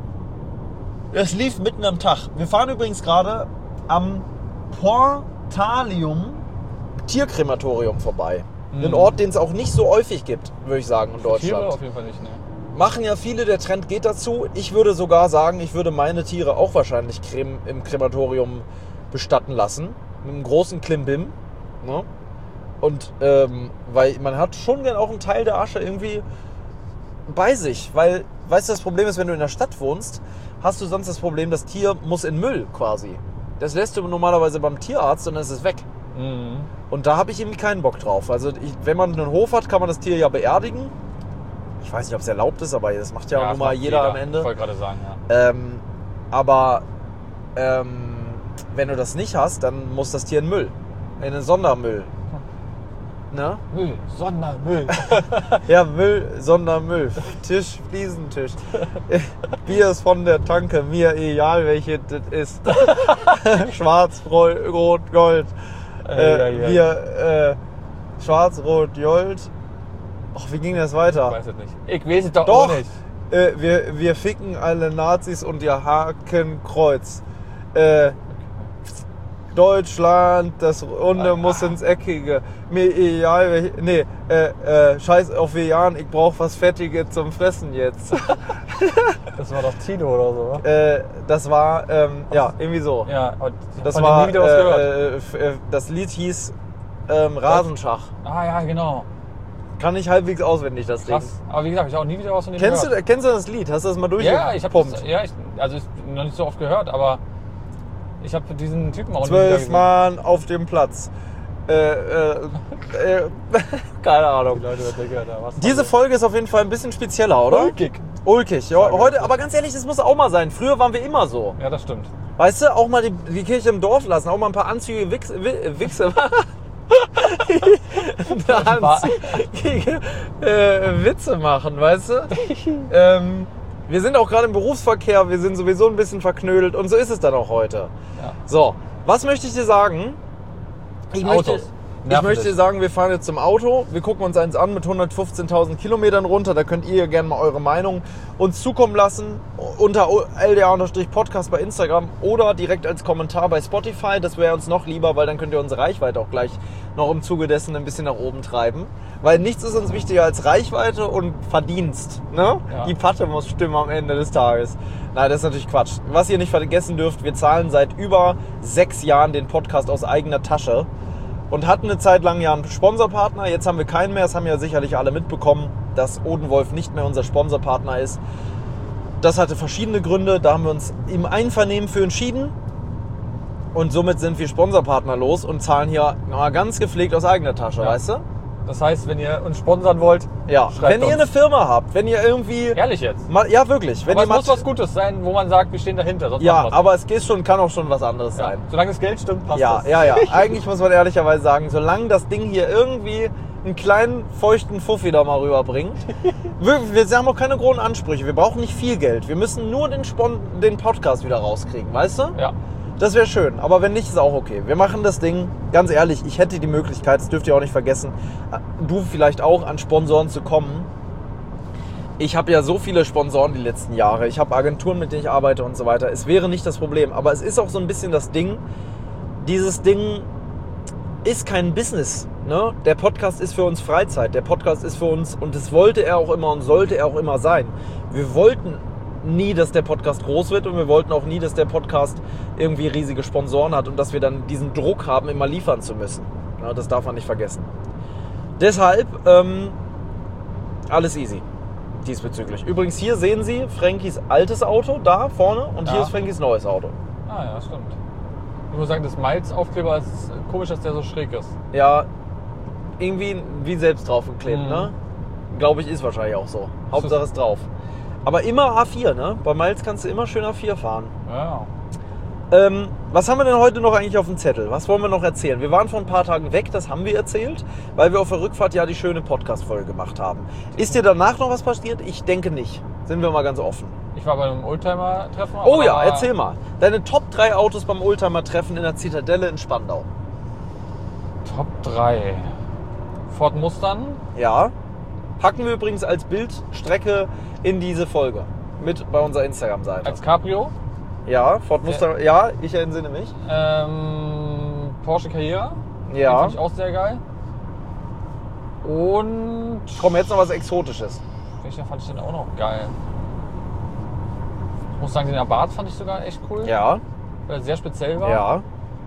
das lief mitten am Tag. Wir fahren übrigens gerade am Portalium Tierkrematorium vorbei. Mhm. Ein Ort, den es auch nicht so häufig gibt, würde ich sagen, in Deutschland. Tiere auf jeden Fall nicht, ne? Machen ja viele, der Trend geht dazu. Ich würde sogar sagen, ich würde meine Tiere auch wahrscheinlich im Krematorium bestatten lassen. Mit einem großen Klimbim. Ne? Und ähm, weil man hat schon gern auch einen Teil der Asche irgendwie bei sich. Weil, weißt du, das Problem ist, wenn du in der Stadt wohnst, hast du sonst das Problem, das Tier muss in Müll quasi. Das lässt du normalerweise beim Tierarzt und dann ist es weg. Mhm. Und da habe ich irgendwie keinen Bock drauf. Also ich, wenn man einen Hof hat, kann man das Tier ja beerdigen. Ich weiß nicht, ob es erlaubt ist, aber das macht ja, ja nun mal jeder, jeder am Ende. Ich wollte gerade sagen, ja. Ähm, aber ähm, wenn du das nicht hast, dann muss das Tier in Müll. In den Sondermüll. Ne? Müll, Sondermüll. Ja, Müll, Sondermüll. Tisch, Fliesentisch. Bier ist von der Tanke, mir egal welche das ist. Schwarz, Rot, Gold. Äh, ja, ja, wir äh, Schwarz, Rot, Gold. Ach, wie ging das weiter? Ich weiß es nicht. Ich weiß es doch, doch auch nicht. Äh, wir, wir ficken alle Nazis und ihr Hakenkreuz. Äh, Deutschland, das Runde ah, muss ins Eckige. Mir egal, nee, äh, äh, scheiß auf wir Jahren, ich brauch was Fettiges zum Fressen jetzt. Das war doch Tino oder so, oder? Äh, das war, ähm, ja, irgendwie so. Ja, das war, nie wieder was gehört. Äh, äh, das Lied hieß ähm, Rasenschach. Ah ja, genau. Kann ich halbwegs auswendig, das Ding. Krass. Aber wie gesagt, ich habe auch nie wieder was von dem kennst gehört. Du, kennst du das Lied? Hast du das mal durchgepumpt? Ja, ich habe das, ja, ich, also ich, noch nicht so oft gehört, aber ich habe diesen Typen auch Zwölf Mann auf dem Platz. Äh, äh, äh, keine Ahnung. Die Leute denken, da was Diese Folge ist auf jeden Fall ein bisschen spezieller, oder? Ulkig. Ulkig. Ja, heute, aber ganz ehrlich, das muss auch mal sein. Früher waren wir immer so. Ja, das stimmt. Weißt du, auch mal die, die Kirche im Dorf lassen, auch mal ein paar anzügige Wichs, Wi- Wichse. anzügige äh, Witze machen, weißt du? ähm, wir sind auch gerade im Berufsverkehr, wir sind sowieso ein bisschen verknödelt und so ist es dann auch heute. Ja. So, was möchte ich dir sagen? Ich möchte, Autos. ich Nerven möchte dir dich. sagen, wir fahren jetzt zum Auto, wir gucken uns eins an mit hundertfünfzehntausend Kilometern runter, da könnt ihr gerne mal eure Meinung uns zukommen lassen unter L D A-Podcast bei Instagram oder direkt als Kommentar bei Spotify, das wäre uns noch lieber, weil dann könnt ihr unsere Reichweite auch gleich noch im Zuge dessen ein bisschen nach oben treiben, weil nichts ist uns wichtiger als Reichweite und Verdienst, ne? Ja. Die Patte muss stimmen am Ende des Tages. Nein, das ist natürlich Quatsch. Was ihr nicht vergessen dürft, wir zahlen seit über sechs Jahren den Podcast aus eigener Tasche. Und hatten eine Zeit lang ja einen Sponsorpartner. Jetzt haben wir keinen mehr. Das haben ja sicherlich alle mitbekommen, dass Odenwolf nicht mehr unser Sponsorpartner ist. Das hatte verschiedene Gründe. Da haben wir uns im Einvernehmen für entschieden. Und somit sind wir Sponsorpartner los und zahlen hier mal ganz gepflegt aus eigener Tasche, Ja. weißt du? Das heißt, wenn ihr uns sponsern wollt, Ja. schreibt Wenn ihr uns. eine Firma habt, wenn ihr irgendwie... Ehrlich jetzt. Mal, ja, wirklich. Wenn Aber ihr es mal, muss was Gutes sein, wo man sagt, wir stehen dahinter. Sonst ja, machen wir's aber es geht schon, kann auch schon was anderes nicht. Ja. sein. Solange das Geld stimmt, passt Ja, das. ja, ja. Eigentlich muss man ehrlicherweise sagen, solange das Ding hier irgendwie einen kleinen feuchten Fuffi da mal rüberbringt. Wir, wir haben auch keine großen Ansprüche. Wir brauchen nicht viel Geld. Wir müssen nur den, Spon den Podcast wieder rauskriegen, weißt du? Ja. Das wäre schön. Aber wenn nicht, ist auch okay. Wir machen das Ding, ganz ehrlich, ich hätte die Möglichkeit, das dürft ihr auch nicht vergessen, du vielleicht auch, an Sponsoren zu kommen. Ich habe ja so viele Sponsoren die letzten Jahre. Ich habe Agenturen, mit denen ich arbeite und so weiter. Es wäre nicht das Problem. Aber es ist auch so ein bisschen das Ding, dieses Ding ist kein Business. Ne? Der Podcast ist für uns Freizeit. Der Podcast ist für uns, und das wollte er auch immer und sollte er auch immer sein. Wir wollten nie, dass der Podcast groß wird und wir wollten auch nie, dass der Podcast irgendwie riesige Sponsoren hat und dass wir dann diesen Druck haben, immer liefern zu müssen. Ja, das darf man nicht vergessen. Deshalb ähm, alles easy diesbezüglich. Übrigens, hier sehen Sie Frankies altes Auto da vorne und hier Ja. ist Frankies neues Auto. Ah ja, stimmt. Ich muss sagen, das Miles-Aufkleber ist komisch, dass der so schräg ist. Ja, irgendwie wie selbst draufgeklebt, Mhm. ne? Glaube ich, ist wahrscheinlich auch so. Hauptsache ist drauf. Aber immer A vier, ne? Bei Miles kannst du immer schön A vier fahren. Ja. Ähm, was haben wir denn heute noch eigentlich auf dem Zettel? Was wollen wir noch erzählen? Wir waren vor ein paar Tagen weg, das haben wir erzählt, weil wir auf der Rückfahrt ja die schöne Podcast-Folge gemacht haben. Ist dir danach noch was passiert? Ich denke nicht. Sind wir mal ganz offen. Ich war bei einem Oldtimer-Treffen. Oh ja, aber erzähl mal. Deine Top drei Autos beim Oldtimer-Treffen in der Zitadelle in Spandau. Top drei. Ford Mustang. Ja. Packen wir übrigens als Bildstrecke in diese Folge. Mit bei unserer Instagram-Seite. Als Cabrio. Ja, Ford Mustang. Ja, ich entsinne mich. Ähm, Porsche Carrera. Den Ja. fand ich auch sehr geil. Und Komm, jetzt noch was Exotisches. welcher fand ich denn auch noch geil? Ich muss sagen, den Abarth fand ich sogar echt cool. Ja, Weil er sehr speziell war. ja.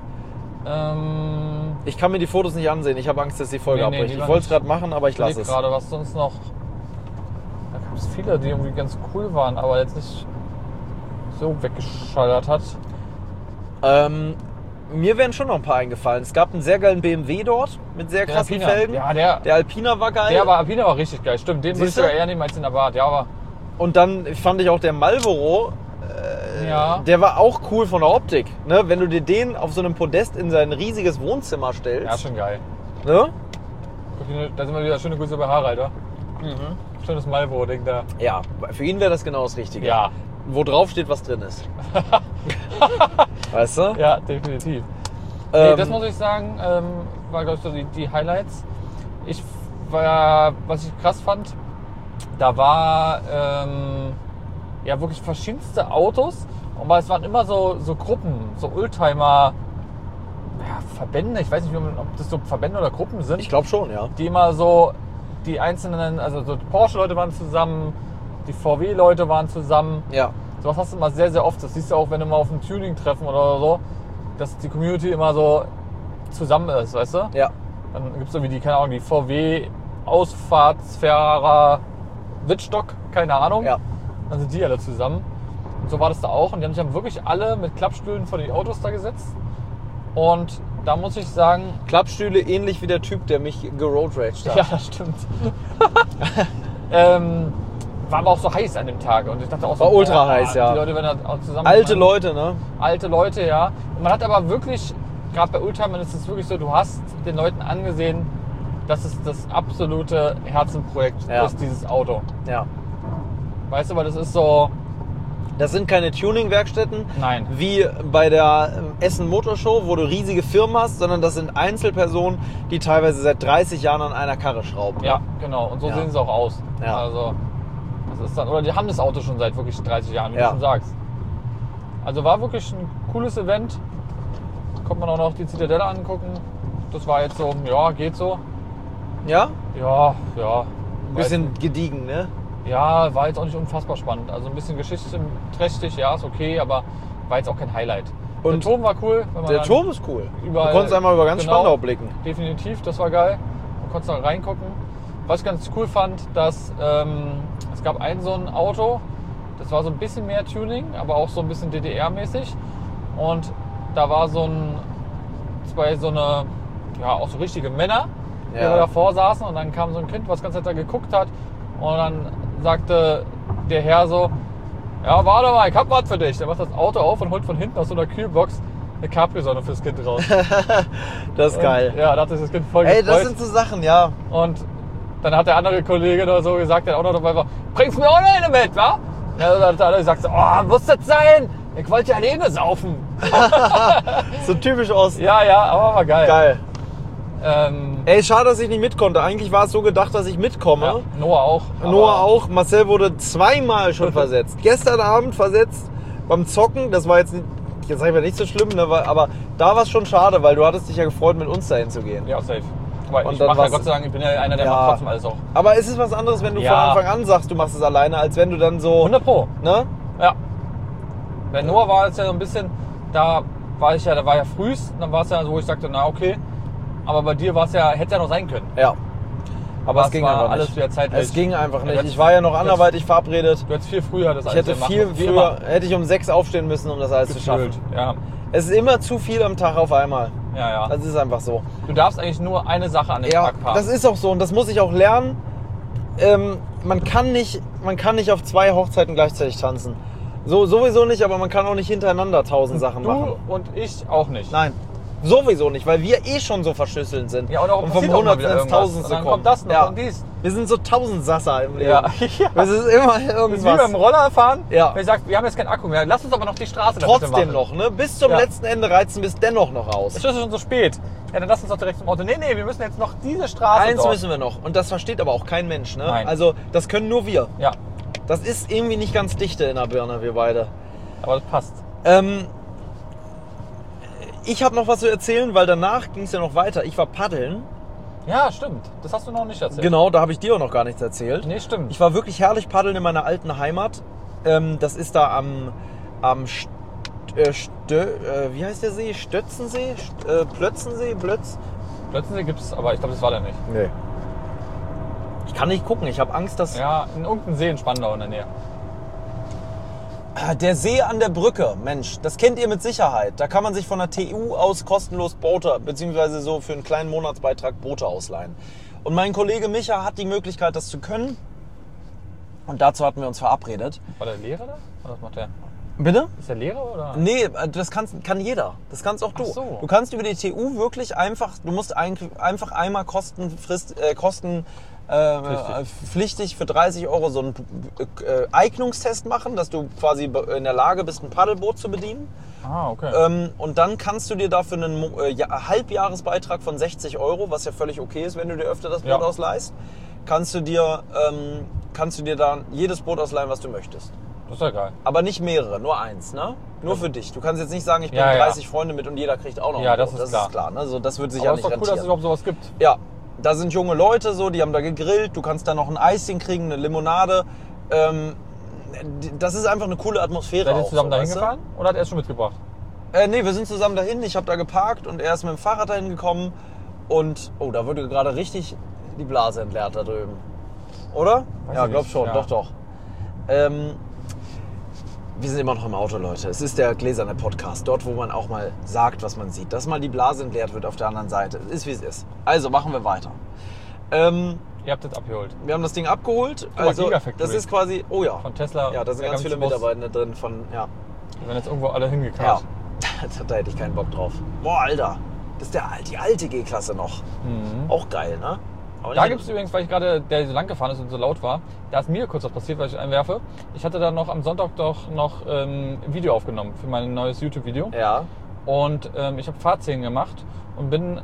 Ähm, Ich kann mir die Fotos nicht ansehen. Ich habe Angst, dass die Folge Nee, nee, abbricht. lieber Ich wollte es nicht. gerade machen, aber ich ich überleg lasse es. gerade, was sonst noch. Da gab es viele, die irgendwie ganz cool waren, aber jetzt nicht so weggeschallert hat. Ähm, mir wären schon noch ein paar eingefallen. Es gab einen sehr geilen B M W dort mit sehr Der krassen Alpina. Felgen. Ja, der, Der Alpina war geil. der war, Alpina war richtig geil. Stimmt, den würde ich Siehste? sogar eher nehmen als den Abarth. Ja, aber Und dann fand ich auch der Malboro, ja. der war auch cool von der Optik. Ne? Wenn du dir den auf so einem Podest in sein riesiges Wohnzimmer stellst. Ja, schon geil. Ne? Da sind wir wieder. Schöne Grüße bei Harald, oder? Schönes Malboro-Ding da. Ja, für ihn wäre das genau das Richtige. Ja. Wo drauf steht, was drin ist. Weißt du? Ja, definitiv. Nee, Ähm, das muss ich sagen, ähm, war glaube ich so die, die Highlights. Ich war, was ich krass fand, da war ähm, ja wirklich verschiedenste Autos, aber es waren immer so, so Gruppen, so Oldtimer, ja, Verbände, ich weiß nicht, ob das so Verbände oder Gruppen sind, Ich glaube schon, ja. die immer so, die einzelnen, also so die Porsche-Leute waren zusammen, die V W-Leute waren zusammen. Ja. Sowas hast du immer sehr, sehr oft. Das siehst du auch, wenn du mal auf einem Tuning-Treffen oder so, dass die Community immer so zusammen ist, weißt du? Ja. Dann gibt es irgendwie die, keine Ahnung, die V W-Ausfahrtsfahrer Wittstock, keine Ahnung. Ja. Dann sind die alle zusammen. Und so war das da auch. Und die haben sich dann wirklich alle mit Klappstühlen vor die Autos da gesetzt. Und da muss ich sagen... Klappstühle ähnlich wie der Typ, der mich geroadraged hat. Ja, das stimmt. ähm, war aber auch so heiß an dem Tag. Und ich dachte auch so, war ultra boah, heiß, ja. Die Leute werden da auch zusammen... Alte Leute, ne? Alte Leute, ja. Und man hat aber wirklich, gerade bei Oldtimern ist es wirklich so, du hast den Leuten angesehen, dass es das absolute Herzenprojekt Ja. ist, dieses Auto. Ja. Weißt du, weil das ist so... Das sind keine Tuning-Werkstätten, Nein. wie bei der Essen Motorshow, wo du riesige Firmen hast, sondern das sind Einzelpersonen, die teilweise seit dreißig Jahren an einer Karre schrauben. Ja, genau. Und so Ja. sehen sie auch aus. Ja. Also, das ist dann, oder die haben das Auto schon seit wirklich dreißig Jahren, wie Ja. du schon sagst. Also war wirklich ein cooles Event. Kommt man auch noch die Zitadelle angucken. Das war jetzt so, ja, geht so. Ja? Ja, ja. Ein bisschen gediegen, ne? Ja, war jetzt auch nicht unfassbar spannend. Also ein bisschen geschichtsträchtig, ja, ist okay, aber war jetzt auch kein Highlight. Und der Turm war cool. Wenn man Der dann Turm ist cool. überall- Du konntest einmal über ganz genau. Spandau blicken. Definitiv, das war geil. Man konnte da reingucken. Was ich ganz cool fand, dass ähm, es gab ein so ein Auto, das war so ein bisschen mehr Tuning, aber auch so ein bisschen D D R-mäßig. Und da war so ein, zwei so eine, ja auch so richtige Männer, die Ja. davor saßen und dann kam so ein Kind, was ganz Zeit da geguckt hat und dann sagte der Herr so, ja warte mal, ich hab was für dich. Der macht das Auto auf und holt von hinten aus so einer Kühlbox eine Capri-Sonne fürs Kind raus. Das ist geil. Und, ja, da hat sich das Kind voll Ey, gefreut. das sind so Sachen, ja. Und dann hat der andere Kollege oder so gesagt, der auch noch dabei war, bringst mir auch noch eine mit, wa? Ja, dann hat der andere gesagt, so, oh, muss das sein? Ich wollte ja alleine saufen. So typisch aus. Ja, ja, aber war geil. Geil. Ähm, Ey, schade, dass ich nicht mit konnte. Eigentlich war es so gedacht, dass ich mitkomme. ja, Noah auch. aber- Noah auch. Marcel wurde zweimal schon versetzt. Gestern Abend versetzt beim Zocken. Das war jetzt, nicht- jetzt sag ich mal nicht so schlimm, ne, weil- aber da war es schon schade, weil du hattest dich ja gefreut, mit uns dahin zu gehen. Ja, safe. Aber Und ich dann mach ja war's- Gott sei Dank, ich bin ja einer, der Ja. macht trotzdem alles auch. Aber es ist was anderes, wenn du Ja. von Anfang an sagst, du machst es alleine, als wenn du dann so, hundert Pro. ne? Ja. Bei Noah war es ja so ein bisschen, da war ich ja, da war ja frühst, dann war es ja so, wo ich sagte, na okay. Aber bei dir war es ja, hätte ja noch sein können. Ja. Aber Das es ging war einfach alles nicht. wieder zeitlich. Es ging einfach Ja, nicht. das- Ich war ja noch das- anderweitig verabredet. Du hättest viel früher das Ich alles hätte machen viel müssen, wie früher, immer. hätte ich um sechs aufstehen müssen, um das alles zu schaffen. Gefühlt. Ja. Es ist immer zu viel am Tag auf einmal. Ja, ja. Das ist einfach so. Du darfst eigentlich nur eine Sache an den Ja, Tag haben. das ist auch so und das muss ich auch lernen. Ähm, man, kann nicht, man kann nicht auf zwei Hochzeiten gleichzeitig tanzen. So, sowieso nicht, aber man kann auch nicht hintereinander tausend Sachen du machen. und ich auch nicht. Nein, sowieso nicht, weil wir eh schon so verschlüsselt sind. Ja, und auch vom passiert auch mal Hundertsten wieder ins irgendwas. Tausendste Und dann kommen. kommt das noch ja. und dies. Wir sind so Tausendsasser im Leben. Ja. Ja. Es ist immer Das ist wie irgendwas. beim Roller fahren. Ja. Wenn ich sage, wir haben jetzt keinen Akku mehr, lass uns aber noch die Straße da bitte Trotzdem machen. noch, ne? Bis zum Ja. letzten Ende reizen wir es dennoch noch aus. Es ist schon so spät. Ja, dann lass uns doch direkt zum Auto. Nee, nee, wir müssen jetzt noch diese Straße Eins dort. müssen wir noch. Und das versteht aber auch kein Mensch, ne? Nein. Also, das können nur wir. Ja, Das ist irgendwie nicht ganz dichte in der Birne, wir beide. aber das passt. Ähm, ich habe noch was zu erzählen, weil danach ging es ja noch weiter. Ich war paddeln. Ja, stimmt. Das hast du noch nicht erzählt. Genau, da habe ich dir auch noch gar nichts erzählt. Nee, stimmt. Ich war wirklich herrlich paddeln in meiner alten Heimat. Ähm, das ist da am, am St äh, Stö äh, wie heißt der See? Stötzensee? St äh, Plötzensee? Plötz? Plötzlich gibt es, aber ich glaube, das war der nicht. Nee. Ich kann nicht gucken, ich habe Angst, dass... Ja, in irgendeinem See in Spandau in der Nähe. Der See an der Brücke, Mensch, das kennt ihr mit Sicherheit. Da kann man sich von der T U aus kostenlos Boote, beziehungsweise so für einen kleinen Monatsbeitrag Boote ausleihen. Und mein Kollege Micha hat die Möglichkeit, das zu können. Und dazu hatten wir uns verabredet. War der Lehrer da? Oder was macht der? Bitte? Ist der Lehrer oder? Nee, das kann, kann jeder. Das kannst auch du. Ach so. Du kannst über die T U wirklich einfach, du musst ein, einfach einmal kostenfrist, äh, kosten, äh, Pflichtig. pflichtig für dreißig Euro so einen äh, Eignungstest machen, dass du quasi in der Lage bist, ein Paddelboot zu bedienen. Ah, okay. Ähm, und dann kannst du dir dafür einen Mo- äh, ja, Halbjahresbeitrag von sechzig Euro, was ja völlig okay ist, wenn du dir öfter das Boot Ja. ausleihst, kannst du dir, ähm, kannst du dir dann jedes Boot ausleihen, was du möchtest. Das ist ja geil. Aber nicht mehrere, nur eins, ne? Nur für dich. Du kannst jetzt nicht sagen, ich bringe Ja, ja. dreißig Freunde mit und jeder kriegt auch noch Ja, ein das Boot. ist Das klar. ist klar, ne? So, das wird sich Aber ja es ist nicht doch cool, dass es rentieren. überhaupt sowas gibt. Ja, da sind junge Leute so, die haben da gegrillt, du kannst da noch ein Eischen kriegen, eine Limonade. Ähm, die- das ist einfach eine coole Atmosphäre Seid ihr auch. zusammen so, dahin weißt du? gefahren? Oder hat er es schon mitgebracht? Äh, nee, wir sind zusammen dahin. Ich habe da geparkt und er ist mit dem Fahrrad dahin gekommen. Und, oh, da wurde gerade richtig die Blase entleert da drüben. Oder? Weiß ja, ich glaub nicht, schon, ja. doch, doch. Ähm, Wir sind immer noch im Auto, Leute. Es ist der gläserne Podcast. Dort, wo man auch mal sagt, was man sieht. Dass mal die Blase entleert wird auf der anderen Seite. Es ist, wie es ist. Also, machen wir weiter. Ähm, Ihr habt das abgeholt. wir haben das Ding abgeholt. mal, Also, Gigafactory. das ist quasi... Oh ja. Von Tesla. Ja, da sind der ganz viele ganze Bus. Mitarbeiter drin von... Ja. Die werden jetzt irgendwo alle Ja. hingekarrt. Da, da hätte ich keinen Bock drauf. Boah, Alter. Das ist der, die alte G-Klasse noch. Mhm. Auch geil, ne? Aber Da nicht- gibt es übrigens, weil ich gerade, der so lang gefahren ist und so laut war, da ist mir kurz was passiert, weil ich einwerfe. Ich hatte da noch am Sonntag doch noch ähm, ein Video aufgenommen für mein neues YouTube-Video. Ja. Und ähm, ich habe Fahrtszenen gemacht und bin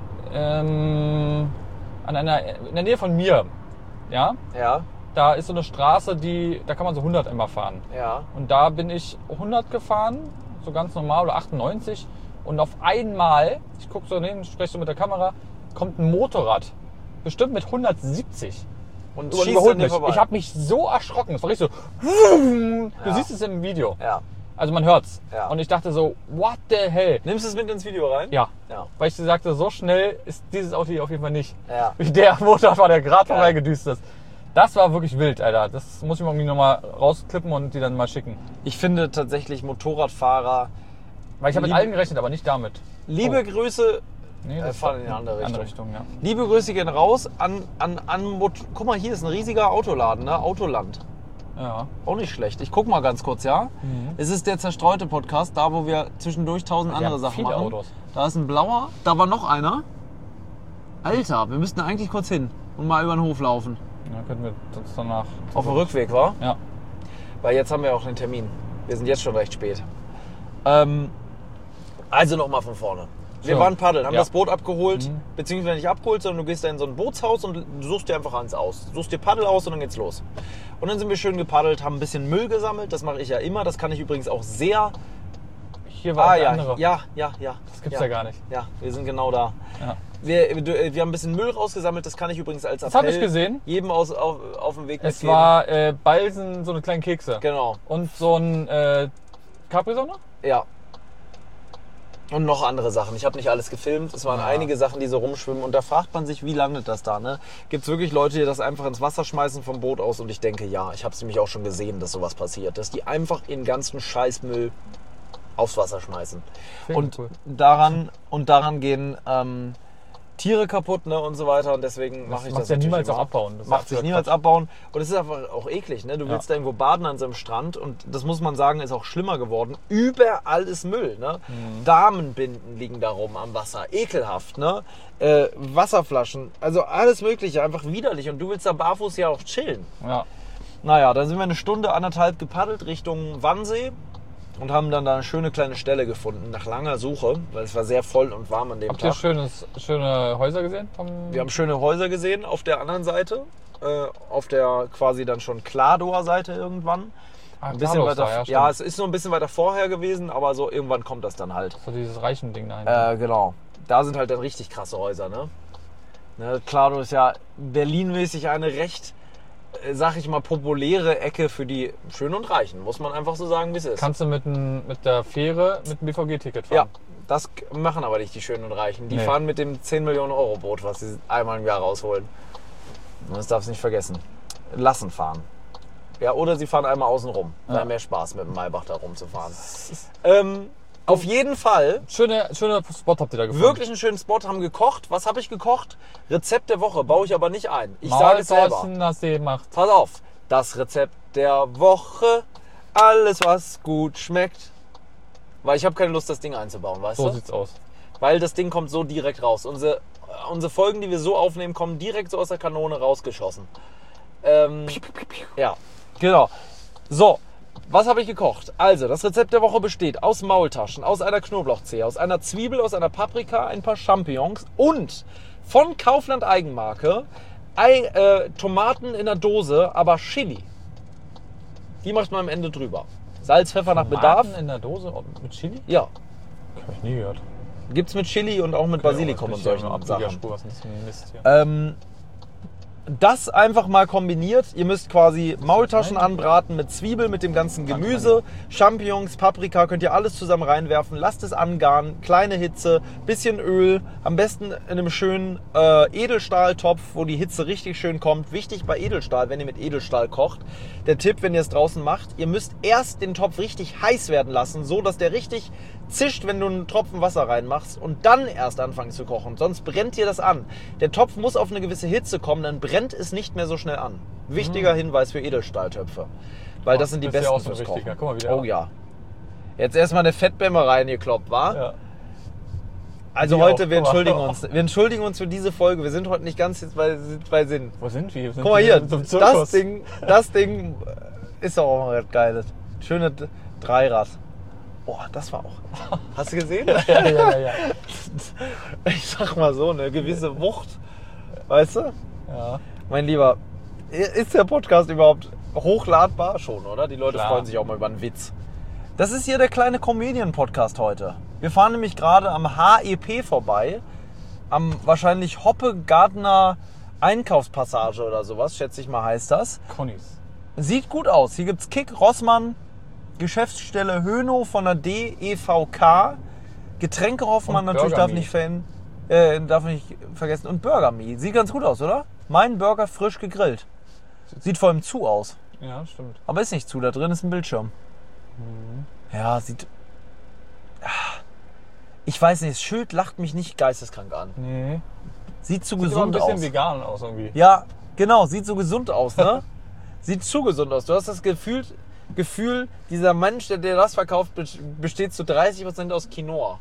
ähm, an einer, in der Nähe von mir, ja, Ja. da ist so eine Straße, die, da kann man so hundert immer fahren. Ja. Und da bin ich hundert gefahren, so ganz normal, oder achtundneunzig. Und auf einmal, ich gucke so hin, spreche so mit der Kamera, kommt ein Motorrad. Bestimmt mit hundertsiebzig. Und Und schießt überholt an dir mich. vorbei. Ich habe mich so erschrocken. Es war richtig so. Du Ja. siehst es im Video. Ja. Also man hört's. Ja. Und ich dachte so, what the hell? Nimmst du es mit ins Video rein? Ja. Ja. Weil ich dir sagte, so schnell ist dieses Auto hier auf jeden Fall nicht. Ja. Wie der Motorrad war, der gerade Geil. vorbeigedüst ist. Das war wirklich wild, Alter. Das muss ich mir irgendwie nochmal rausklippen und die dann mal schicken. Ich finde tatsächlich Motorradfahrer... Weil ich habe mit Liebe- allen gerechnet, aber nicht damit. Liebe Oh. Grüße... Nee, Äh, das fahren war in eine andere Richtung. Richtung, ja. Liebe Grüße gehen raus an, an, an Mot Guck mal, hier ist ein riesiger Autoladen, ne? Autoland. Ja. Auch nicht schlecht. Ich guck mal ganz kurz, ja? Mhm. Es ist der zerstreute Podcast, da wo wir zwischendurch tausend Die andere haben Sachen viele machen. Autos. Da ist ein blauer, da war noch einer. Alter, wir müssten eigentlich kurz hin und mal über den Hof laufen. Ja, könnten wir uns danach. Auf dem Rückweg, war? Ja. Weil jetzt haben wir auch den Termin. Wir sind jetzt schon recht spät. Ähm, also nochmal von vorne. Wir So. waren paddeln, haben Ja. das Boot abgeholt, Mhm. beziehungsweise nicht abgeholt, sondern du gehst da in so ein Bootshaus und suchst dir einfach eins aus. Du suchst dir Paddel aus und dann geht's los. Und dann sind wir schön gepaddelt, haben ein bisschen Müll gesammelt. Das mache ich ja immer. Das kann ich übrigens auch sehr... Hier war Ah der ja, andere. ja, ja, ja. Das gibt's ja, gar nicht. Ja, wir sind genau da. Ja. Wir, wir wir haben ein bisschen Müll rausgesammelt. Das kann ich übrigens als Appell Das habe ich gesehen. jedem aus, auf, auf dem Weg Es mitgeben. war äh, Balsen, so eine kleine Kekse. Genau, Und so ein äh, Capri-Sonne? ja. Und noch andere Sachen. Ich habe nicht alles gefilmt. Es waren Ja. einige Sachen, die so rumschwimmen. Und da fragt man sich, wie landet das da? Ne? Gibt es wirklich Leute, die das einfach ins Wasser schmeißen vom Boot aus? Und ich denke, ja. Ich habe es nämlich auch schon gesehen, dass sowas passiert. Dass die einfach ihren ganzen Scheißmüll aufs Wasser schmeißen. Finde ich Und cool. daran, und daran gehen ähm, Tiere kaputt, ne, und so weiter. Und deswegen mache ich macht das ja natürlich niemals immer. auch abbauen. Das ist Macht sich absoluter niemals Quatsch. abbauen. Und es ist einfach auch eklig. Ne? Du Ja. willst da irgendwo baden an so einem Strand. Und das muss man sagen, ist auch schlimmer geworden. Überall ist Müll. Ne? Mhm. Damenbinden liegen da rum am Wasser. Ekelhaft. Ne? Äh, Wasserflaschen. Also alles Mögliche. Einfach widerlich. Und du willst da barfuß ja auch chillen. Ja. Naja, dann sind wir eine Stunde, anderthalb gepaddelt Richtung Wannsee. Und haben dann da eine schöne kleine Stelle gefunden, nach langer Suche, weil es war sehr voll und warm an dem Habt ihr Tag. schönes, schöne Häuser gesehen? Vom Wir haben schöne Häuser gesehen auf der anderen Seite, äh, auf der quasi dann schon Kladower Seite irgendwann. Ah, Ein bisschen Kladow weiter, ist da, ja, ja, es ist so ein bisschen weiter vorher gewesen, aber so irgendwann kommt das dann halt. so dieses reichen Ding dahinter. Äh, genau. Da sind halt dann richtig krasse Häuser, ne? ne Kladow ist ja Berlin-mäßig eine recht, äh, sag ich mal, populäre Ecke für die Schönen und Reichen, muss man einfach so sagen, wie es ist. Kannst du mit, ein, mit der Fähre mit dem B V G-Ticket Ja, fahren? das machen aber nicht die Schönen und Reichen. Die Nee. fahren mit dem zehn Millionen Euro Boot, was sie einmal im Jahr rausholen. Und das darfst du nicht vergessen. Lassen fahren. Ja, oder sie fahren einmal außen rum. Ja. Wäre mehr Spaß, mit dem Maybach da rumzufahren. Ähm, auf jeden Fall, Schöne, schöner Spot habt ihr da gefunden. wirklich einen schönen Spot, haben gekocht. Was habe ich gekocht? Rezept der Woche, baue ich aber nicht ein. Ich sage es selber. Maultaschen hast du gemacht. Pass auf, das Rezept der Woche, alles was gut schmeckt. Weil ich habe keine Lust, das Ding einzubauen, weißt So du? sieht's aus. Weil das Ding kommt so direkt raus. Unsere, unsere Folgen, die wir so aufnehmen, kommen direkt so aus der Kanone rausgeschossen. Ähm, ja, genau. So, was habe ich gekocht? Also, das Rezept der Woche besteht aus Maultaschen, aus einer Knoblauchzehe, aus einer Zwiebel, aus einer Paprika, ein paar Champignons und von Kaufland Eigenmarke Ei, äh, Tomaten in der Dose, aber Chili. Die macht man am Ende drüber. Salz, Pfeffer nach Bedarf. Tomaten in der Dose mit Chili? Ja, Hab ich nie gehört. gibt's mit Chili und auch mit Basilikum und solchen Sachen. Spur, was ist das für ein Mist hier? Ähm, Das einfach mal kombiniert. Ihr müsst quasi Maultaschen anbraten mit Zwiebel, mit dem ganzen Gemüse, Champignons, Paprika, könnt ihr alles zusammen reinwerfen. Lasst es angaren, kleine Hitze, bisschen Öl, am besten in einem schönen äh, Edelstahltopf, wo die Hitze richtig schön kommt. Wichtig bei Edelstahl, wenn ihr mit Edelstahl kocht, der Tipp, wenn ihr es draußen macht, ihr müsst erst den Topf richtig heiß werden lassen, so dass der richtig zischt, wenn du einen Tropfen Wasser reinmachst und dann erst anfangen zu kochen. Sonst brennt dir das an. Der Topf muss auf eine gewisse Hitze kommen, dann brennt es nicht mehr so schnell an. Wichtiger mhm. Hinweis für Edelstahltöpfe. Weil Ach, das sind die das besten ist ja auch so fürs wichtiger. Kochen. Guck mal, wieder. Oh ja. Jetzt erstmal eine Fettbämme reingekloppt, wa? Ja. Also Die heute, auch. wir Guck mal. entschuldigen uns. Wir entschuldigen uns für diese Folge. Wir sind heute nicht ganz jetzt bei, bei Sinn. Wo sind wir? Sind Guck mal wir hier, zum das Zirkus? Ding, das Ding ist doch auch mal geiles. Schöne D- Dreirad. Boah, das war auch. Hast du gesehen? Ja, ja, ja, ja. Ich sag mal so, eine gewisse Wucht. Weißt du? ja. Mein Lieber, ist der Podcast überhaupt hochladbar? Schon, oder? Die Leute Klar. freuen sich auch mal über einen Witz. Das ist hier der kleine Comedian-Podcast heute. Wir fahren nämlich gerade am H E P vorbei. Am wahrscheinlich Hoppe-Gardner Einkaufspassage oder sowas, schätze ich mal, heißt das. Connies. Sieht gut aus. Hier gibt's Kick, Rossmann, Geschäftsstelle Hönow von der D E V K, Getränke Hoffmann Und natürlich Burger darf Me. nicht, fan, äh, darf nicht vergessen. Und Burger Me. Sieht ganz gut aus, oder? Mein Burger frisch gegrillt. Sieht vor allem zu aus. Ja, stimmt. Aber ist nicht zu, da drin ist ein Bildschirm. Ja, sieht... Ich weiß nicht, das Schild lacht mich nicht geisteskrank an. Nee. Sieht zu Sieht immer ein gesund bisschen aus. vegan aus irgendwie. Ja, genau, sieht so gesund aus, ne? Sieht zu gesund aus. Du hast das Gefühl, Gefühl dieser Mensch, der dir das verkauft, besteht zu dreißig Prozent aus Quinoa.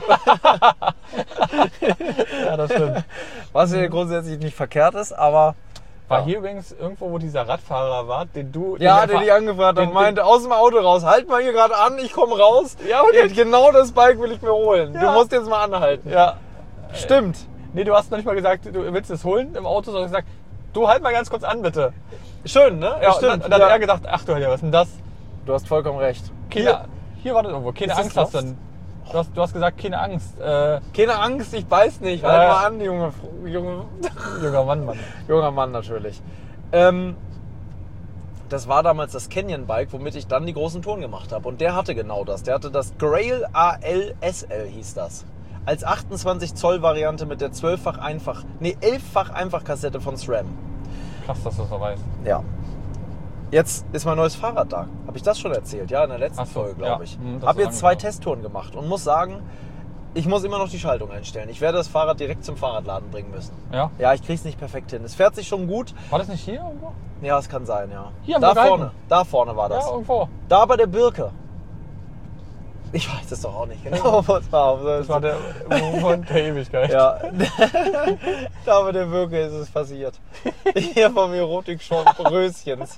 Ja, das stimmt. Was ja grundsätzlich nicht verkehrt ist, aber... War ja. hier übrigens irgendwo, wo dieser Radfahrer war, den du... Ja, den der dich angefragt hat den- und meinte, aus dem Auto raus, halt mal hier gerade an, ich komme raus. Ja, okay. Genau das Bike will ich mir holen. Du Ja. musst jetzt mal anhalten. Ja. Stimmt. Nee, du hast noch nicht mal gesagt, du willst es holen im Auto, sondern gesagt, du halt mal ganz kurz an, bitte. Schön, ne? Ja, stimmt. Und dann, und dann ja. hat er gedacht, ach du Heilige, was ist denn das? Du hast vollkommen recht. Keine, hier, hier war das irgendwo, keine Ist das Angst hast du Lost? dann. Du hast, du hast gesagt, keine Angst. Äh, Keine Angst, ich beiß nicht. Ja. Halt mal an, junge, junge, junger Mann, Mann. junger Mann natürlich. Ähm, das war damals das Canyon-Bike, womit ich dann die großen Touren gemacht habe. Und der hatte genau das. Der hatte das Grail A L S L, hieß das. Als achtundzwanzig Zoll Variante mit der zwölffach einfach, nee, elffach Einfachkassette von SRAM. Krass, dass du das noch weißt. Ja. Jetzt ist mein neues Fahrrad da. Habe ich das schon erzählt? Ja, in der letzten Ach so, Folge, glaube ja. ich. Hm, das Habe ist jetzt zwei lange Testtouren gemacht und muss sagen, ich muss immer noch die Schaltung einstellen. Ich werde das Fahrrad direkt zum Fahrradladen bringen müssen. Ja? Ja, ich krieg's nicht perfekt hin. Es fährt sich schon gut. War das nicht hier irgendwo? Ja, es kann sein, ja. Hier am da Burghalten? vorne, da vorne war das. Ja, irgendwo. Da bei der Birke. Ich weiß es doch auch nicht genau, was war. Das war der Moment der Ewigkeit. Ja, da bei der Birke ist es passiert. Hier vom Erotik-Shop Röschens.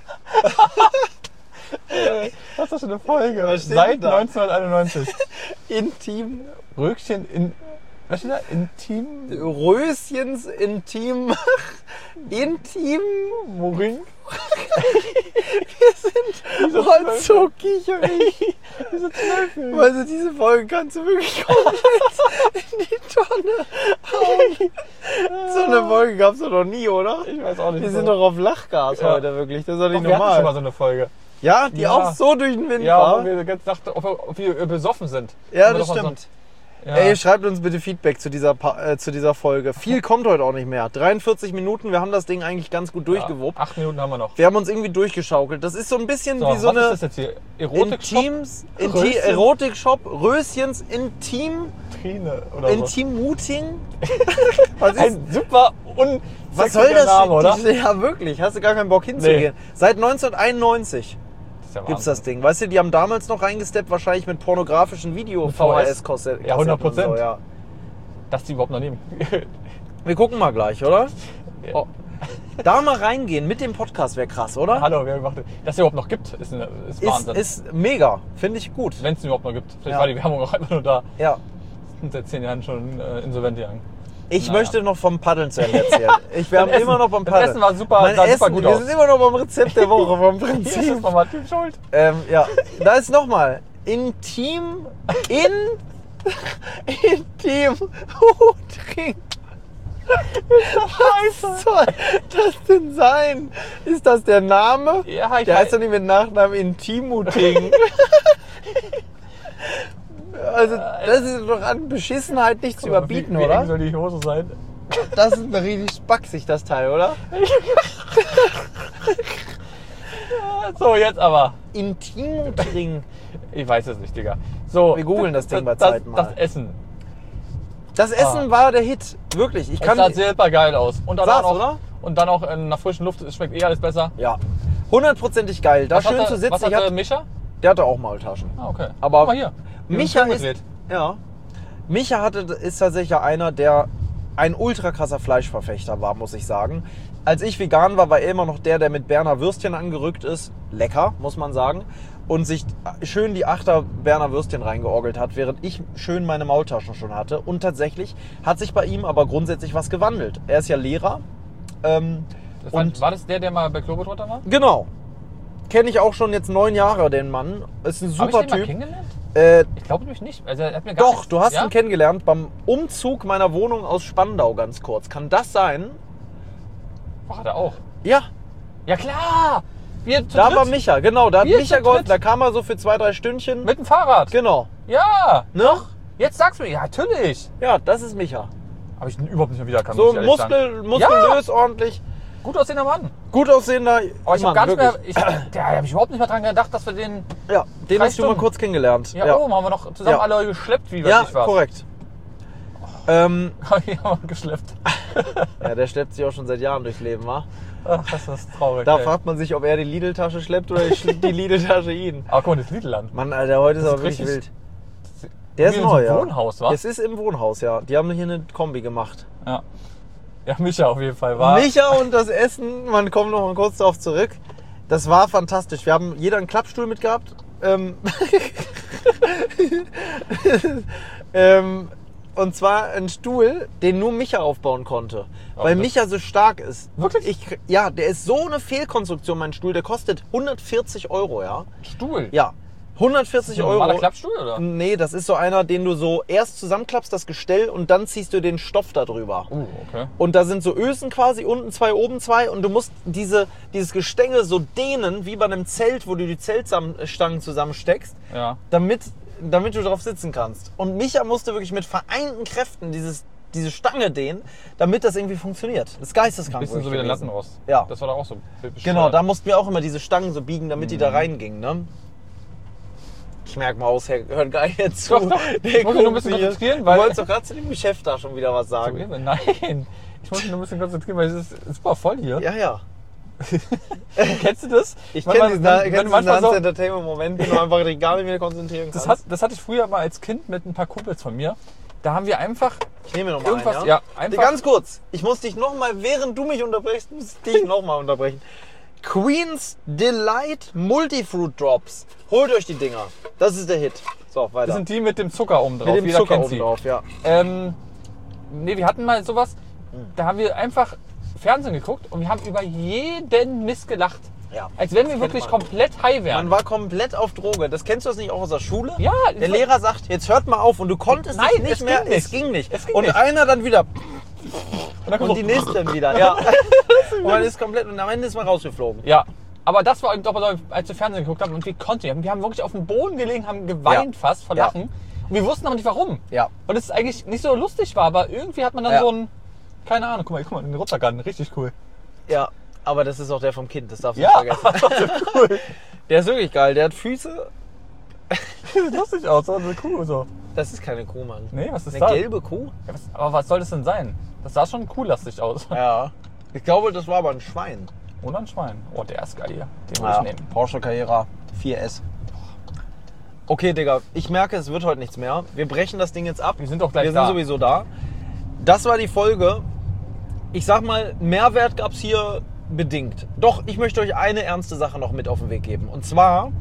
Was ist das für eine Folge? Was steht Seit denn da? neunzehnhunderteinundneunzig. Intim. Röckchen in... Was steht da? Intim... Röschens Intim. Intim. Moring? Wir sind heute so kicherig. Diese Zwölfe. Also diese Folge kannst du wirklich komplett in die Tonne hauen. So eine Folge gab es doch noch nie, oder? Ich weiß auch nicht. Wir so. sind doch auf Lachgas Ja. heute wirklich. Das ist doch nicht Doch, wir hatten schon mal normal. so eine Folge. Ja, die Ja. auch so durch den Wind Ja, war. wo wir ganz dachten, ob wir, ob wir besoffen sind. Ja, Haben wir das doch mal stimmt. So, ja. Ey, schreibt uns bitte Feedback zu dieser, Pa- äh, zu dieser Folge. Viel kommt heute auch nicht mehr. dreiundvierzig Minuten, wir haben das Ding eigentlich ganz gut durchgewuppt. Ja, acht Minuten haben wir noch. Wir haben uns irgendwie durchgeschaukelt. Das ist so ein bisschen So, wie so was eine ist das jetzt hier? Erotik-Shop? Intims, Inti Röschen? Erotik-Shop, Röschens, Intim, Trine oder so. Intim-Muting. Was, ist, Ein super un was soll das? Name, oder? Ja, wirklich. Hast du gar keinen Bock hinzugehen. Seit neunzehnhunderteinundneunzig Das ist ja gibt's Wahnsinn. das Ding. Weißt du, die haben damals noch reingesteppt, wahrscheinlich mit pornografischen Video-V H S-Kassetten. Ja, hundert Prozent. So, ja. Dass die überhaupt noch nehmen. Wir gucken mal gleich, oder? Ja. Oh. Da mal reingehen mit dem Podcast wäre krass, oder? Hallo, wer macht das? Dass es überhaupt noch gibt, ist, eine, ist Ist, Wahnsinn. ist mega. Finde ich gut. Wenn es überhaupt noch gibt. Vielleicht Ja. war die Werbung auch einfach nur da. Ja. Sind seit zehn Jahren schon äh, insolvent gegangen. Ich Naja. möchte noch vom Paddeln zu Ende erzählen. Ich, wir haben Essen. immer noch beim Das Paddeln. Essen war super- Mein sah super Essen, gut wir aus. sind immer noch beim Rezept der Woche, vom Hier ist Prinzip. es nochmal Typ Schuld. Ähm, ja, da ist nochmal. Intim, in, intim, Hutring. Was soll das denn sein? Ist das der Name? Ja, ich Der weiß- heißt doch nicht mit Nachnamen Intimuting. Also, das ist doch an Beschissenheit nicht zu überbieten, wie, wie oder? eng soll die Hose sein? Das ist mir richtig spacksig, das Teil, oder? So, jetzt aber. Intimuting. Ich weiß es nicht, Digga. So, Wir googeln das Ding bei das, Zeit mal. Das Essen. Das Essen war der Hit, wirklich. Ich Es kann sah super geil aus. Und dann Sah's, auch noch, oder? Und dann auch in, nach frischen Luft, es schmeckt eh alles besser. Ja, hundertprozentig geil. Da Was schön hatte, zu sitzen. Was Ich hatte hatte, Micha? der hatte auch Maultaschen. Ah, okay. Aber Guck mal hier. Wir haben Micha uns ist, umgedreht. ja, Micha hatte, ist tatsächlich einer, der ein ultra krasser Fleischverfechter war, muss ich sagen. Als ich vegan war, war er immer noch der, der mit Berner Würstchen angerückt ist. Lecker, muss man sagen. Und sich schön die Achter Berner Würstchen reingeorgelt hat, während ich schön meine Maultaschen schon hatte. Und tatsächlich hat sich bei ihm aber grundsätzlich was gewandelt. Er ist ja Lehrer. Ähm, Das war, und war das der, der mal bei Globetrotter war? genau. Kenne ich auch schon jetzt neun Jahre, den Mann. Ist ein Hab super ich den mal Typ. kennengelernt? Äh, Ich glaube nämlich nicht. Also, er hat mir gar Doch, nichts- du hast ja? ihn kennengelernt beim Umzug meiner Wohnung aus Spandau ganz kurz. Kann das sein? War er auch. Ja, Ja klar! Wir zu da dritt. war Micha, genau. Da hat Wir Micha zu geholfen. dritt. Da kam er so für zwei, drei Stündchen. Mit dem Fahrrad. Genau. Ja! Ne? Jetzt sagst du mir, ja, natürlich. Ja, das ist Micha. Habe ich ihn überhaupt nicht mehr wiedererkannt. So muss ich ehrlich sagen. Muskel, muskulös, ordentlich. Gut aussehender Mann. Gut aussehender Aber ich Mann, habe gar nicht wirklich. mehr. Ich, da habe ich überhaupt nicht mehr dran gedacht, dass wir den. Ja, den Drei hast du mal Stunden. kurz kennengelernt. Ja, ja, oben haben wir noch zusammen Ja. alle geschleppt, wie wir ja nicht war's. korrekt. Ähm, Ja, haben wir geschleppt. ja, der schleppt sich auch schon seit Jahren durchs Leben, wa? Ach, das ist traurig. Da ey. fragt man sich, ob er die Lidl-Tasche schleppt oder die Lidl-Tasche ihn. Aber guck mal, das Lidl an. Mann, Alter, heute ist Das aber ist wirklich richtig- wild. Der ist Wie in neu, so einem ja. Wohnhaus, wa? Es ist im Wohnhaus, ja. Die haben hier eine Kombi gemacht. Ja. Ja, Micha auf jeden Fall war. Micha und das Essen, man kommt noch mal kurz darauf zurück. Das war fantastisch. Wir haben jeder einen Klappstuhl mitgehabt. Ähm, ähm, und zwar ein Stuhl, den nur Micha aufbauen konnte. Oh, weil das- Micha so stark ist. Wirklich? Ich, ja, der ist so eine Fehlkonstruktion, mein Stuhl. Der kostet hundertvierzig Euro, ja. Stuhl. Ja, hundertvierzig Ein Euro. normaler Klappstuhl, oder? Nee, das ist so einer, den du so erst zusammenklappst, das Gestell, und dann ziehst du den Stoff da drüber. Uh, okay. Und da sind so Ösen quasi, unten zwei, oben zwei. Und du musst diese, dieses Gestänge so dehnen, wie bei einem Zelt, wo du die Zeltstangen zusammensteckst, Ja. damit, damit du drauf sitzen kannst. Und Micha musste wirklich mit vereinten Kräften dieses, diese Stange dehnen, damit das irgendwie funktioniert. Das ist geisteskrank. Bisschen so wie der gewesen. Lattenrost. Ja. Das war doch auch so. Genau, da mussten wir auch immer diese Stangen so biegen, damit die Mhm. da reingingen. Ne? Ich merke mal aus, er hört gar nicht jetzt zu. Doch, doch. Der Ich muss mich nur ein bisschen guckt hier. konzentrieren, weil- Du wolltest doch gerade zu dem Geschäft da schon wieder was So, sagen. eben. Nein. Ich muss mich nur ein bisschen konzentrieren, weil es ist super voll hier. Ja, ja. Kennst du das? Ich Wenn kenne man- diesen, wenn- kenn wenn diesen du manchmal so- Entertainment-Moment, wo du einfach dich gar nicht mehr konzentrieren Das, kannst. hat, das hatte ich früher mal als Kind mit ein paar Kumpels von mir. Da haben wir einfach Ich nehme noch mal irgendwas, einen, ja, ja? einfach. Ganz kurz, ich muss dich noch mal, während du mich unterbrichst, muss ich dich noch mal unterbrechen. Queen's Delight Multifruit Drops. Holt euch die Dinger. Das ist der Hit. So, weiter. Das sind die mit dem Zucker oben drauf. mit dem Jeder Zucker kennt oben sie. drauf, ja. Ähm, nee, wir hatten mal sowas, Hm. da haben wir einfach Fernsehen geguckt und wir haben über jeden Mist gelacht. Ja. Als wenn wir kennt wirklich man. komplett high wären. Man war komplett auf Droge. Das kennst du das nicht auch aus der Schule? Ja, Der Lehrer sagt, jetzt hört mal auf, und du konntest Nein, es nicht es mehr. ging nicht. Es ging nicht. Es ging und nicht. einer dann wieder und dann und die nächste dann wieder. Ja. Und man ist komplett, und am Ende ist man rausgeflogen. Ja, aber das war, doch, als wir Fernsehen geguckt haben und wir konnten nicht. Wir haben wirklich auf dem Boden gelegen, haben geweint Ja. fast vor Ja. Lachen. Und wir wussten aber nicht warum. Ja. Und es eigentlich nicht so lustig war, aber irgendwie hat man dann Ja. so ein, keine Ahnung, guck mal, guck mal, den Rutschergarten, richtig cool. Ja. Aber das ist auch der vom Kind, das darfst du Ja, nicht vergessen. cool. Der ist wirklich geil. Der hat Füße. Sieht lustig aus, so eine Kuh so. Das ist keine Kuh, Mann. Nee, was ist Eine das? gelbe Kuh? Ja, was, aber was soll das denn sein? Das sah schon kuhlastig aus. Ja. Ich glaube, das war aber ein Schwein. Oder ein Schwein. Oh, der ist geil hier. Den will Ja. ich nehmen. Porsche Carrera vier S. Okay, Digga, ich merke, es wird heute nichts mehr. Wir brechen das Ding jetzt ab. Wir sind doch gleich Wir da. sind sowieso da. Das war die Folge. Ich sag mal, Mehrwert gab es hier bedingt. Doch, ich möchte euch eine ernste Sache noch mit auf den Weg geben. Und zwar,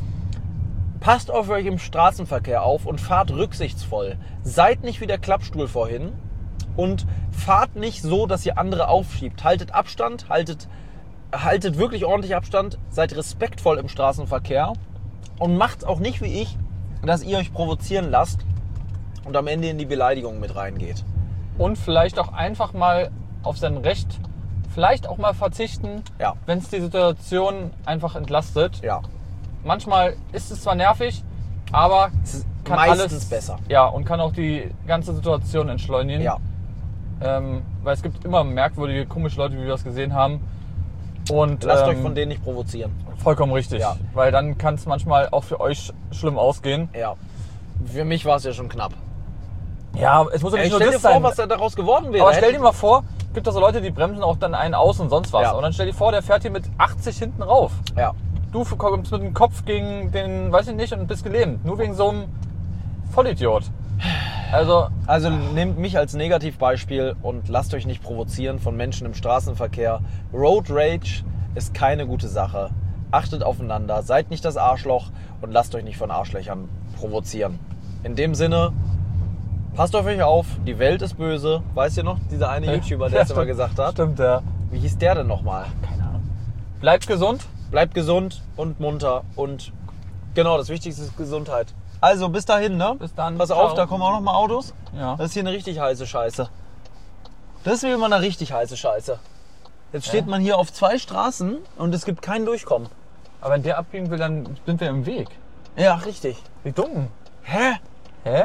passt auf euch im Straßenverkehr auf und fahrt rücksichtsvoll. Seid nicht wie der Klappstuhl vorhin und fahrt nicht so, dass ihr andere aufschiebt. Haltet Abstand, haltet, haltet wirklich ordentlich Abstand, seid respektvoll im Straßenverkehr und macht auch nicht wie ich, dass ihr euch provozieren lasst und am Ende in die Beleidigung mit reingeht. und vielleicht auch einfach mal auf sein Recht, vielleicht auch mal verzichten, Ja. wenn es die Situation einfach entlastet. Ja. Manchmal ist es zwar nervig, aber Es ist kann meistens alles besser. Ja, und kann auch die ganze Situation entschleunigen. Ja. Ähm, weil es gibt immer merkwürdige, komische Leute, wie wir das gesehen haben. Und Lasst ähm, euch von denen nicht provozieren. vollkommen richtig. Ja. Weil dann kann es manchmal auch für euch schlimm ausgehen. Ja. Für mich war es ja schon knapp. Ja, es muss ja Ey, nicht nur stell dir das vor, sein. was da daraus geworden wäre. Aber stell Hätte- dir mal vor, gibt da so Leute, die bremsen auch dann einen aus und sonst was. Ja. Und dann stell dir vor, der fährt hier mit achtzig hinten rauf. Ja. Du kommst mit dem Kopf gegen den, weiß ich nicht, und bist gelähmt. Nur wegen so einem Vollidiot. Also, Also nehmt mich als Negativbeispiel und lasst euch nicht provozieren von Menschen im Straßenverkehr. Road Rage ist keine gute Sache. Achtet aufeinander, seid nicht das Arschloch und lasst euch nicht von Arschlöchern provozieren. In dem Sinne, passt auf euch auf, die Welt ist böse. Weißt ihr noch, dieser eine YouTuber, der Ja, es immer stimmt. gesagt hat? Stimmt, ja. Wie hieß der denn nochmal? Keine Ahnung. Bleibt gesund. Bleibt gesund und munter und genau, das Wichtigste ist Gesundheit. Also bis dahin, ne? Bis dann. Pass Ciao. auf, da kommen auch noch mal Autos. Ja. Das ist hier eine richtig heiße Scheiße. Das ist wie mal eine richtig heiße Scheiße. Jetzt steht Ja. man hier auf zwei Straßen und es gibt kein Durchkommen. Aber wenn der abbiegen will, dann sind wir im Weg. Ja, richtig. Wie dumm. Hä? Hä?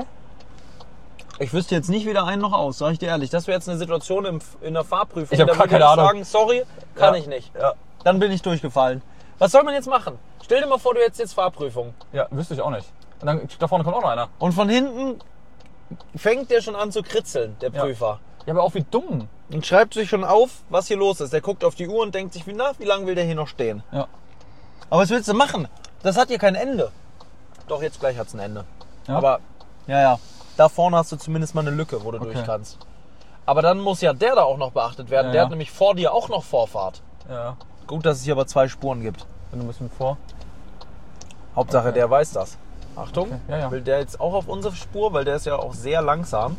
Ich wüsste jetzt nicht weder ein noch aus, sag ich dir ehrlich. Das wäre jetzt eine Situation im, in der Fahrprüfung. Ich hab da gar würde keine Ahnung. sagen, sorry, kann Ja. ich nicht. Ja. Dann bin ich durchgefallen. Was soll man jetzt machen? Stell dir mal vor, du hättest jetzt Fahrprüfung. Ja, wüsste ich auch nicht. Und dann, da vorne kommt auch noch einer. Und von hinten fängt der schon an zu kritzeln, der Ja. Prüfer. Ja, aber auch wie dumm. Und schreibt sich schon auf, was hier los ist. Der guckt auf die Uhr und denkt sich, wie, na, wie lange will der hier noch stehen? Ja. Aber was willst du machen? Das hat hier kein Ende. Doch, jetzt gleich hat es ein Ende. Ja? Aber, ja, ja. Da vorne hast du zumindest mal eine Lücke, wo du Okay. durch kannst. Aber dann muss ja der da auch noch beachtet werden. Ja, der ja. hat nämlich vor dir auch noch Vorfahrt. Ja. Gut, dass es hier aber zwei Spuren gibt. Wenn du ein bisschen vor. Hauptsache, Okay. der weiß das. Achtung, Okay, ja, ja. will der jetzt auch auf unsere Spur, weil der ist ja auch sehr langsam.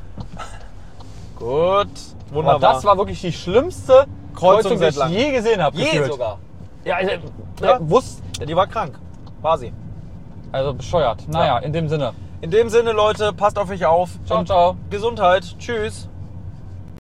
Gut, Aber wunderbar. das war wirklich die schlimmste Kreuzung Kreuzung, die seit ich langem. je gesehen habe. je gefühlt. sogar. Ja, also, Ja. äh, wusst, Ja, die war krank. War sie. also bescheuert. Naja, Ja. in dem Sinne. In dem Sinne, Leute, passt auf euch auf. Ciao, und ciao. Gesundheit. Tschüss.